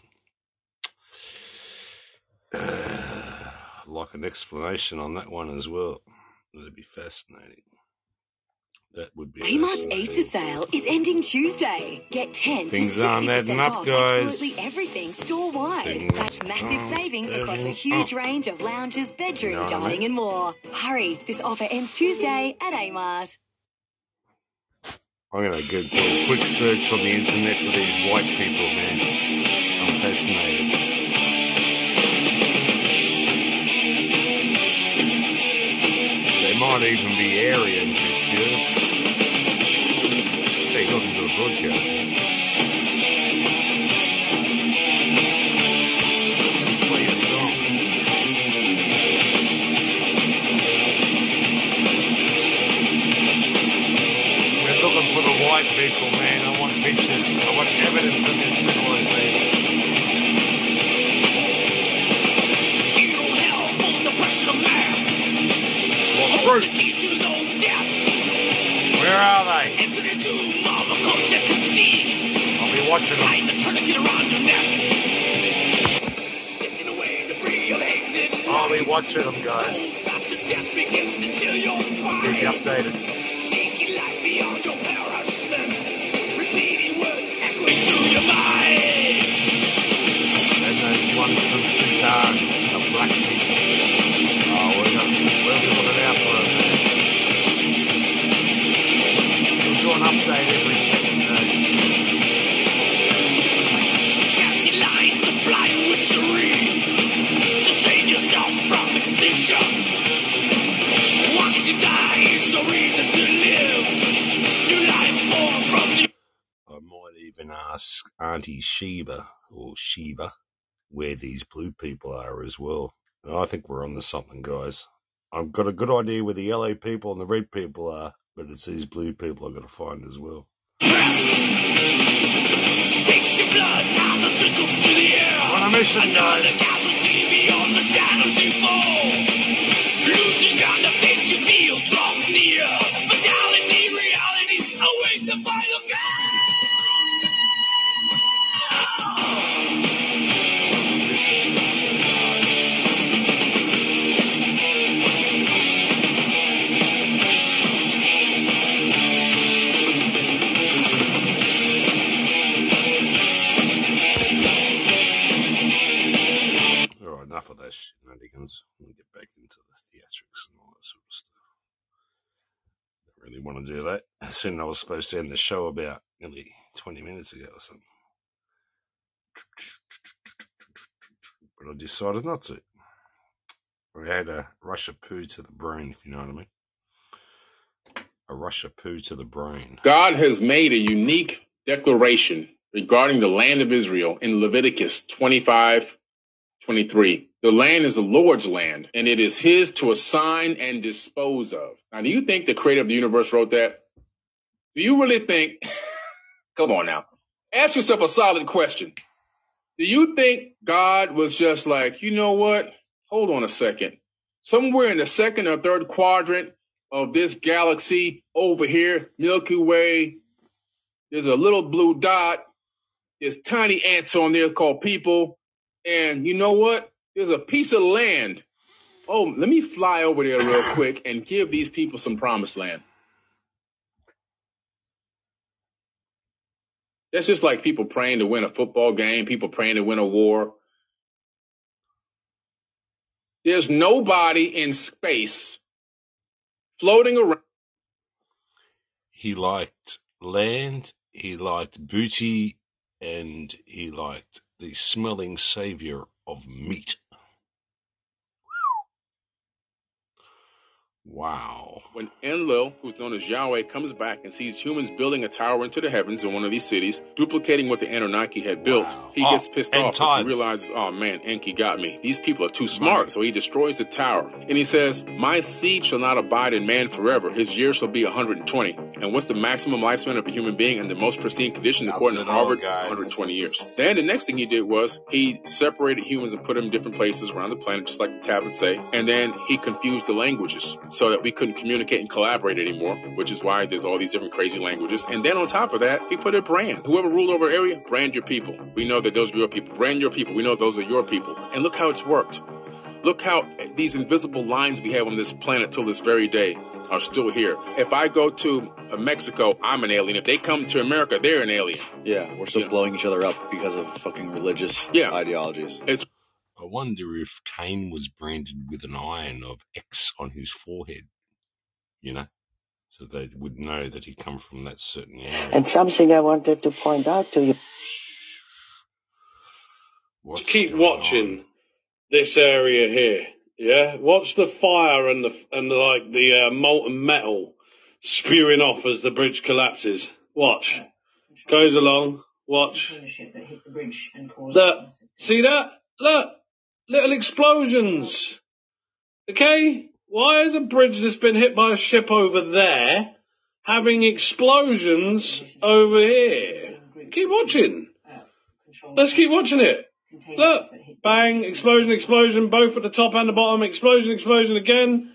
Uh, I'd like an explanation on that one as well. That'd be fascinating. That would be Kmart's Easter sale is ending Tuesday. Get ten Things to sixty percent up, off guys. absolutely everything store-wide. Things That's massive savings across a huge up. range of lounges, bedroom, You know dining I mean? and more. Hurry, this offer ends Tuesday at Kmart. I'm going to go do a quick search on the internet for these white people, man. I'm fascinated. They might even be Aryan this year. Hey, welcome to the broadcast, man. Let's play a song. We're looking for the white people, man. I want pictures. I want evidence of this civilization. You don't hell for the pressure man. Lost Hold fruit. the key to his own death. Where are they? Enter the tomb of the culture can see. I'll be watching them. Tie the tourniquet around your neck. Lifting away debris of hatred. I'll be watching them, guys. Touch of death begins to chill your spine. Keep you updated. Making life beyond your perishment. Repeating words echoing through your mind. And there's one from Sudan, the black people. Oh, we're going to we'll be looking out for them, man. We'll do an update every second day. Shouting lines of blind witchery to save yourself from extinction. Wanting to die is a reason to live. New life born from the... I might even ask Auntie Sheba, or Shiva, where these blue people are as well. I think we're on to something, guys. I've got a good idea where the yellow people and the red people are, but it's these blue people I've got to find as well. Taste your blood as it trickles through the air. On a mission, Another guys. casualty beyond the shadows you fall. Losing ground, the fate you feel draws near. Fatality, reality, await the final call. All right, enough of those shenanigans. We'll get back into the theatrics and all that sort of stuff. Don't really want to do that. I said I was supposed to end the show about nearly twenty minutes ago or something. But I decided not to. We had a Russia poo to the brain, if you know what I mean. A Russia poo to the brain. God has made a unique declaration regarding the land of Israel in Leviticus twenty-five twenty-three. The land is the Lord's land, and it is his to assign and dispose of. Now, do you think the creator of the universe wrote that? Do you really think... Come on now. Ask yourself a solid question. Do you think God was just like, you know what? Hold on a second. Somewhere in the second or third quadrant of this galaxy over here, Milky Way, there's a little blue dot. There's tiny ants on there called people. And you know what? There's a piece of land. Oh, let me fly over there real quick and give these people some promised land. That's just like people praying to win a football game, people praying to win a war. There's nobody in space floating around. He liked land, he liked booty, and he liked the smelling savior of meat. Wow. When Enlil, who's known as Yahweh, comes back and sees humans building a tower into the heavens in one of these cities, duplicating what the Anunnaki had built, wow. he oh, gets pissed off because he realizes, oh man, Enki got me. These people are too smart. Right. So he destroys the tower. And he says, my seed shall not abide in man forever. His years shall be one hundred twenty. And what's the maximum lifespan of a human being in the most pristine condition, according to Harvard? one hundred twenty years. Then the next thing he did was he separated humans and put them in different places around the planet, just like the tablets say. And then he confused the languages so that we couldn't communicate and collaborate anymore, which is why there's all these different crazy languages. And then on top of that, he put a brand. Whoever ruled over an area, brand your people. We know that those are your people. Brand your people. We know those are your people. And look how it's worked. Look how these invisible lines we have on this planet till this very day are still here. If I go to uh, Mexico, I'm an alien. If they come to America, they're an alien. Yeah, we're still you blowing know? each other up because of fucking religious yeah. ideologies. It's I wonder if Cain was branded with an iron of X on his forehead, you know, so they would know that he come from that certain area. And something I wanted to point out to you. What's keep watching on? This area here, yeah? Watch the fire and the and the, like the uh, molten metal spewing off as the bridge collapses. Watch. Goes along. Watch. Look. See that? Look. Little explosions. Okay? Why is a bridge that's been hit by a ship over there having explosions over here? Keep watching. Let's keep watching it. Look. Bang. Explosion, explosion. Both at the top and the bottom. Explosion, explosion again.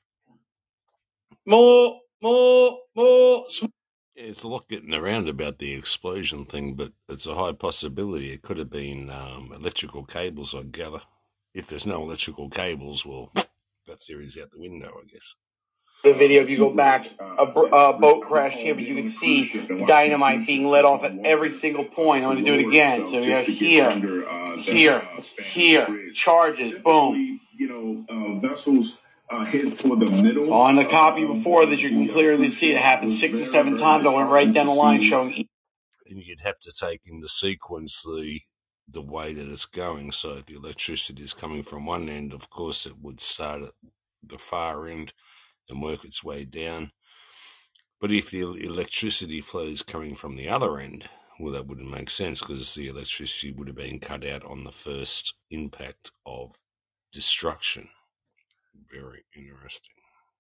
More, more, more. It's a lot getting around about the explosion thing, but it's a high possibility it could have been um, electrical cables, I gather. If there's no electrical cables, well, that theory's out the window, I guess. The video, if you go back, a, a boat crashed here, but you can see dynamite being let off at every single point. I'm going to do it again. So you have here, here, here, charges, boom. You know, uh, vessels uh, hit for the middle. On the copy before this, you can clearly see it happened six or seven times. I went right down the line showing. And you'd have to take in the sequence the the way that it's going. So if the electricity is coming from one end, of course, it would start at the far end and work its way down. But if the electricity flow is coming from the other end, well, that wouldn't make sense because the electricity would have been cut out on the first impact of destruction. Very interesting.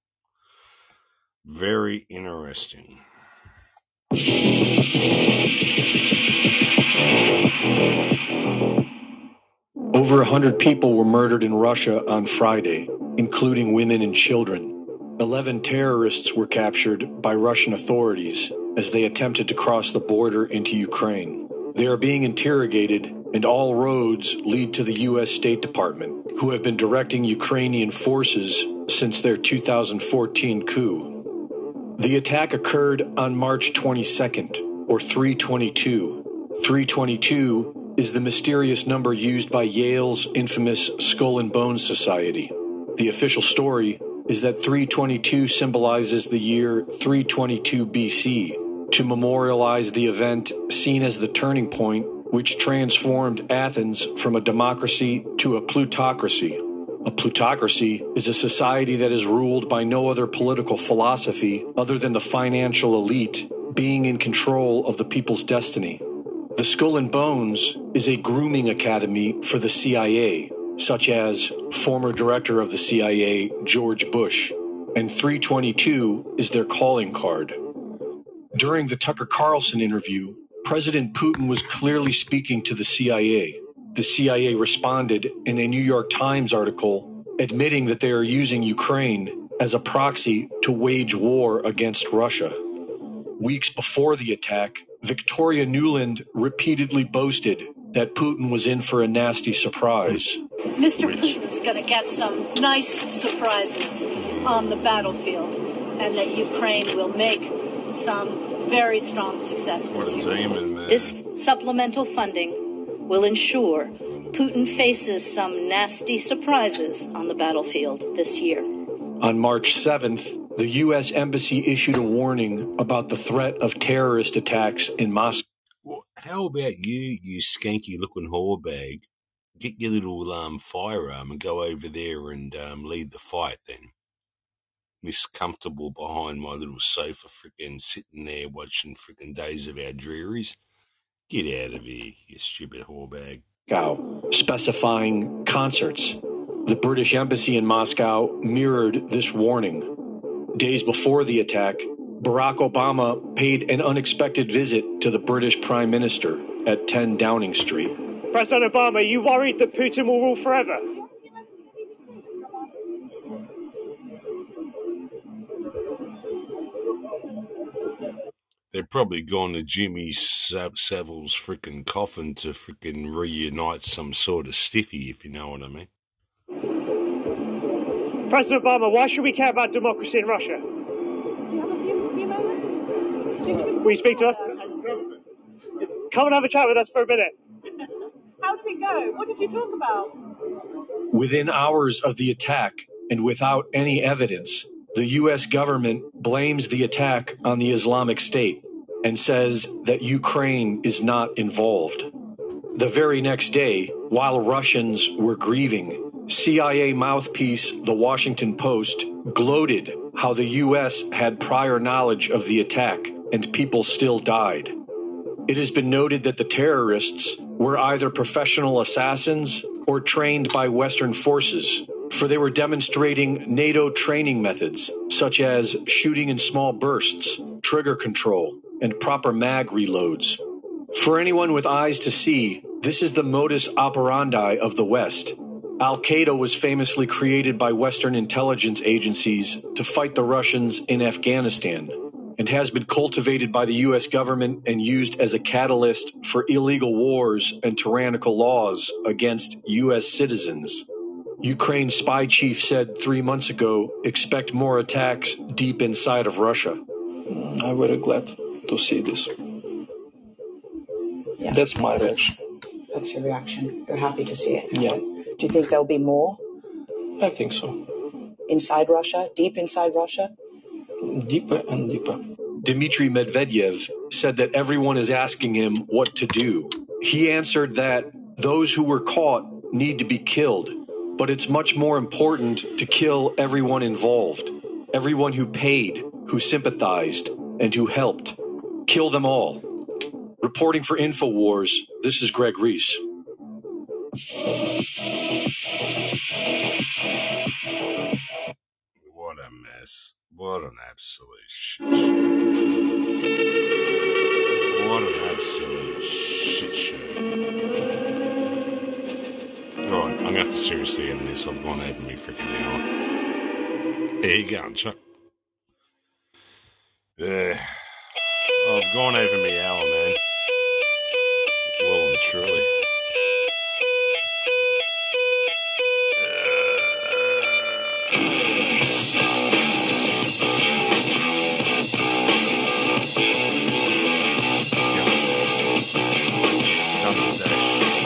Very interesting. Over a hundred people were murdered in Russia on Friday, including women and children. Eleven terrorists were captured by Russian authorities as they attempted to cross the border into Ukraine. They are being interrogated, and all roads lead to the U S State Department, who have been directing Ukrainian forces since their two thousand fourteen coup. The attack occurred on March twenty-second, or three twenty-two. three twenty-two is the mysterious number used by Yale's infamous Skull and Bones Society. The official story is that three twenty-two symbolizes the year three twenty-two B C, to memorialize the event seen as the turning point which transformed Athens from a democracy to a plutocracy. A plutocracy is a society that is ruled by no other political philosophy other than the financial elite being in control of the people's destiny. The Skull and Bones is a grooming academy for the C I A, such as former director of the C I A, George Bush, and three twenty-two is their calling card. During the Tucker Carlson interview, President Putin was clearly speaking to the C I A. The C I A responded in a New York Times article admitting that they are using Ukraine as a proxy to wage war against Russia. Weeks before the attack, Victoria Nuland repeatedly boasted that Putin was in for a nasty surprise. Mister Putin's going to get some nice surprises on the battlefield, and that Ukraine will make some very strong success this year. This supplemental funding will ensure Putin faces some nasty surprises on the battlefield this year. On March seventh, the U S Embassy issued a warning about the threat of terrorist attacks in Moscow. Well, how about you, you skanky-looking whore bag? Get your little um, firearm and go over there and um, lead the fight then. Miss comfortable behind my little sofa, frickin' sitting there watching frickin' Days of Our Drearies. Get out of here, you stupid whore bag. Specifying concerts. The British Embassy in Moscow mirrored this warning. Days before the attack, Barack Obama paid an unexpected visit to the British Prime Minister at ten Downing Street. President Obama, are you worried that Putin will rule forever? They're probably gone to Jimmy Sav- Savile's frickin' coffin to frickin' reunite some sort of stiffy, if you know what I mean. President Obama, why should we care about democracy in Russia? Do you have a few, few moments? Will you speak to us? Come and have a chat with us for a minute. How did it go? What did you talk about? Within hours of the attack, and without any evidence, the U S government blames the attack on the Islamic State and says that Ukraine is not involved. The very next day, while Russians were grieving, C I A mouthpiece The Washington Post gloated how the U S had prior knowledge of the attack and people still died. It has been noted that the terrorists were either professional assassins or trained by Western forces, for they were demonstrating NATO training methods, such as shooting in small bursts, trigger control, and proper mag reloads. For anyone with eyes to see, this is the modus operandi of the West. Al-Qaeda was famously created by Western intelligence agencies to fight the Russians in Afghanistan, and has been cultivated by the U S government and used as a catalyst for illegal wars and tyrannical laws against U S citizens. Ukraine's spy chief said three months ago, expect more attacks deep inside of Russia. I'm very glad to see this. Yeah. That's my reaction. That's your reaction. You're happy to see it. Yeah. Do you think there'll be more? I think so. Inside Russia? Deep inside Russia? Deeper and deeper. Dmitry Medvedev said that everyone is asking him what to do. He answered that those who were caught need to be killed, but it's much more important to kill everyone involved, everyone who paid, who sympathized, and who helped. Kill them all. Reporting for InfoWars, this is Greg Reese. What a mess. What an absolute shit. What an absolute shit show. Right, I'm going to have to seriously end this. I've gone over me freaking hour. There you go, Chuck. Uh, I've gone over me hour, man. Well and truly. Done with that.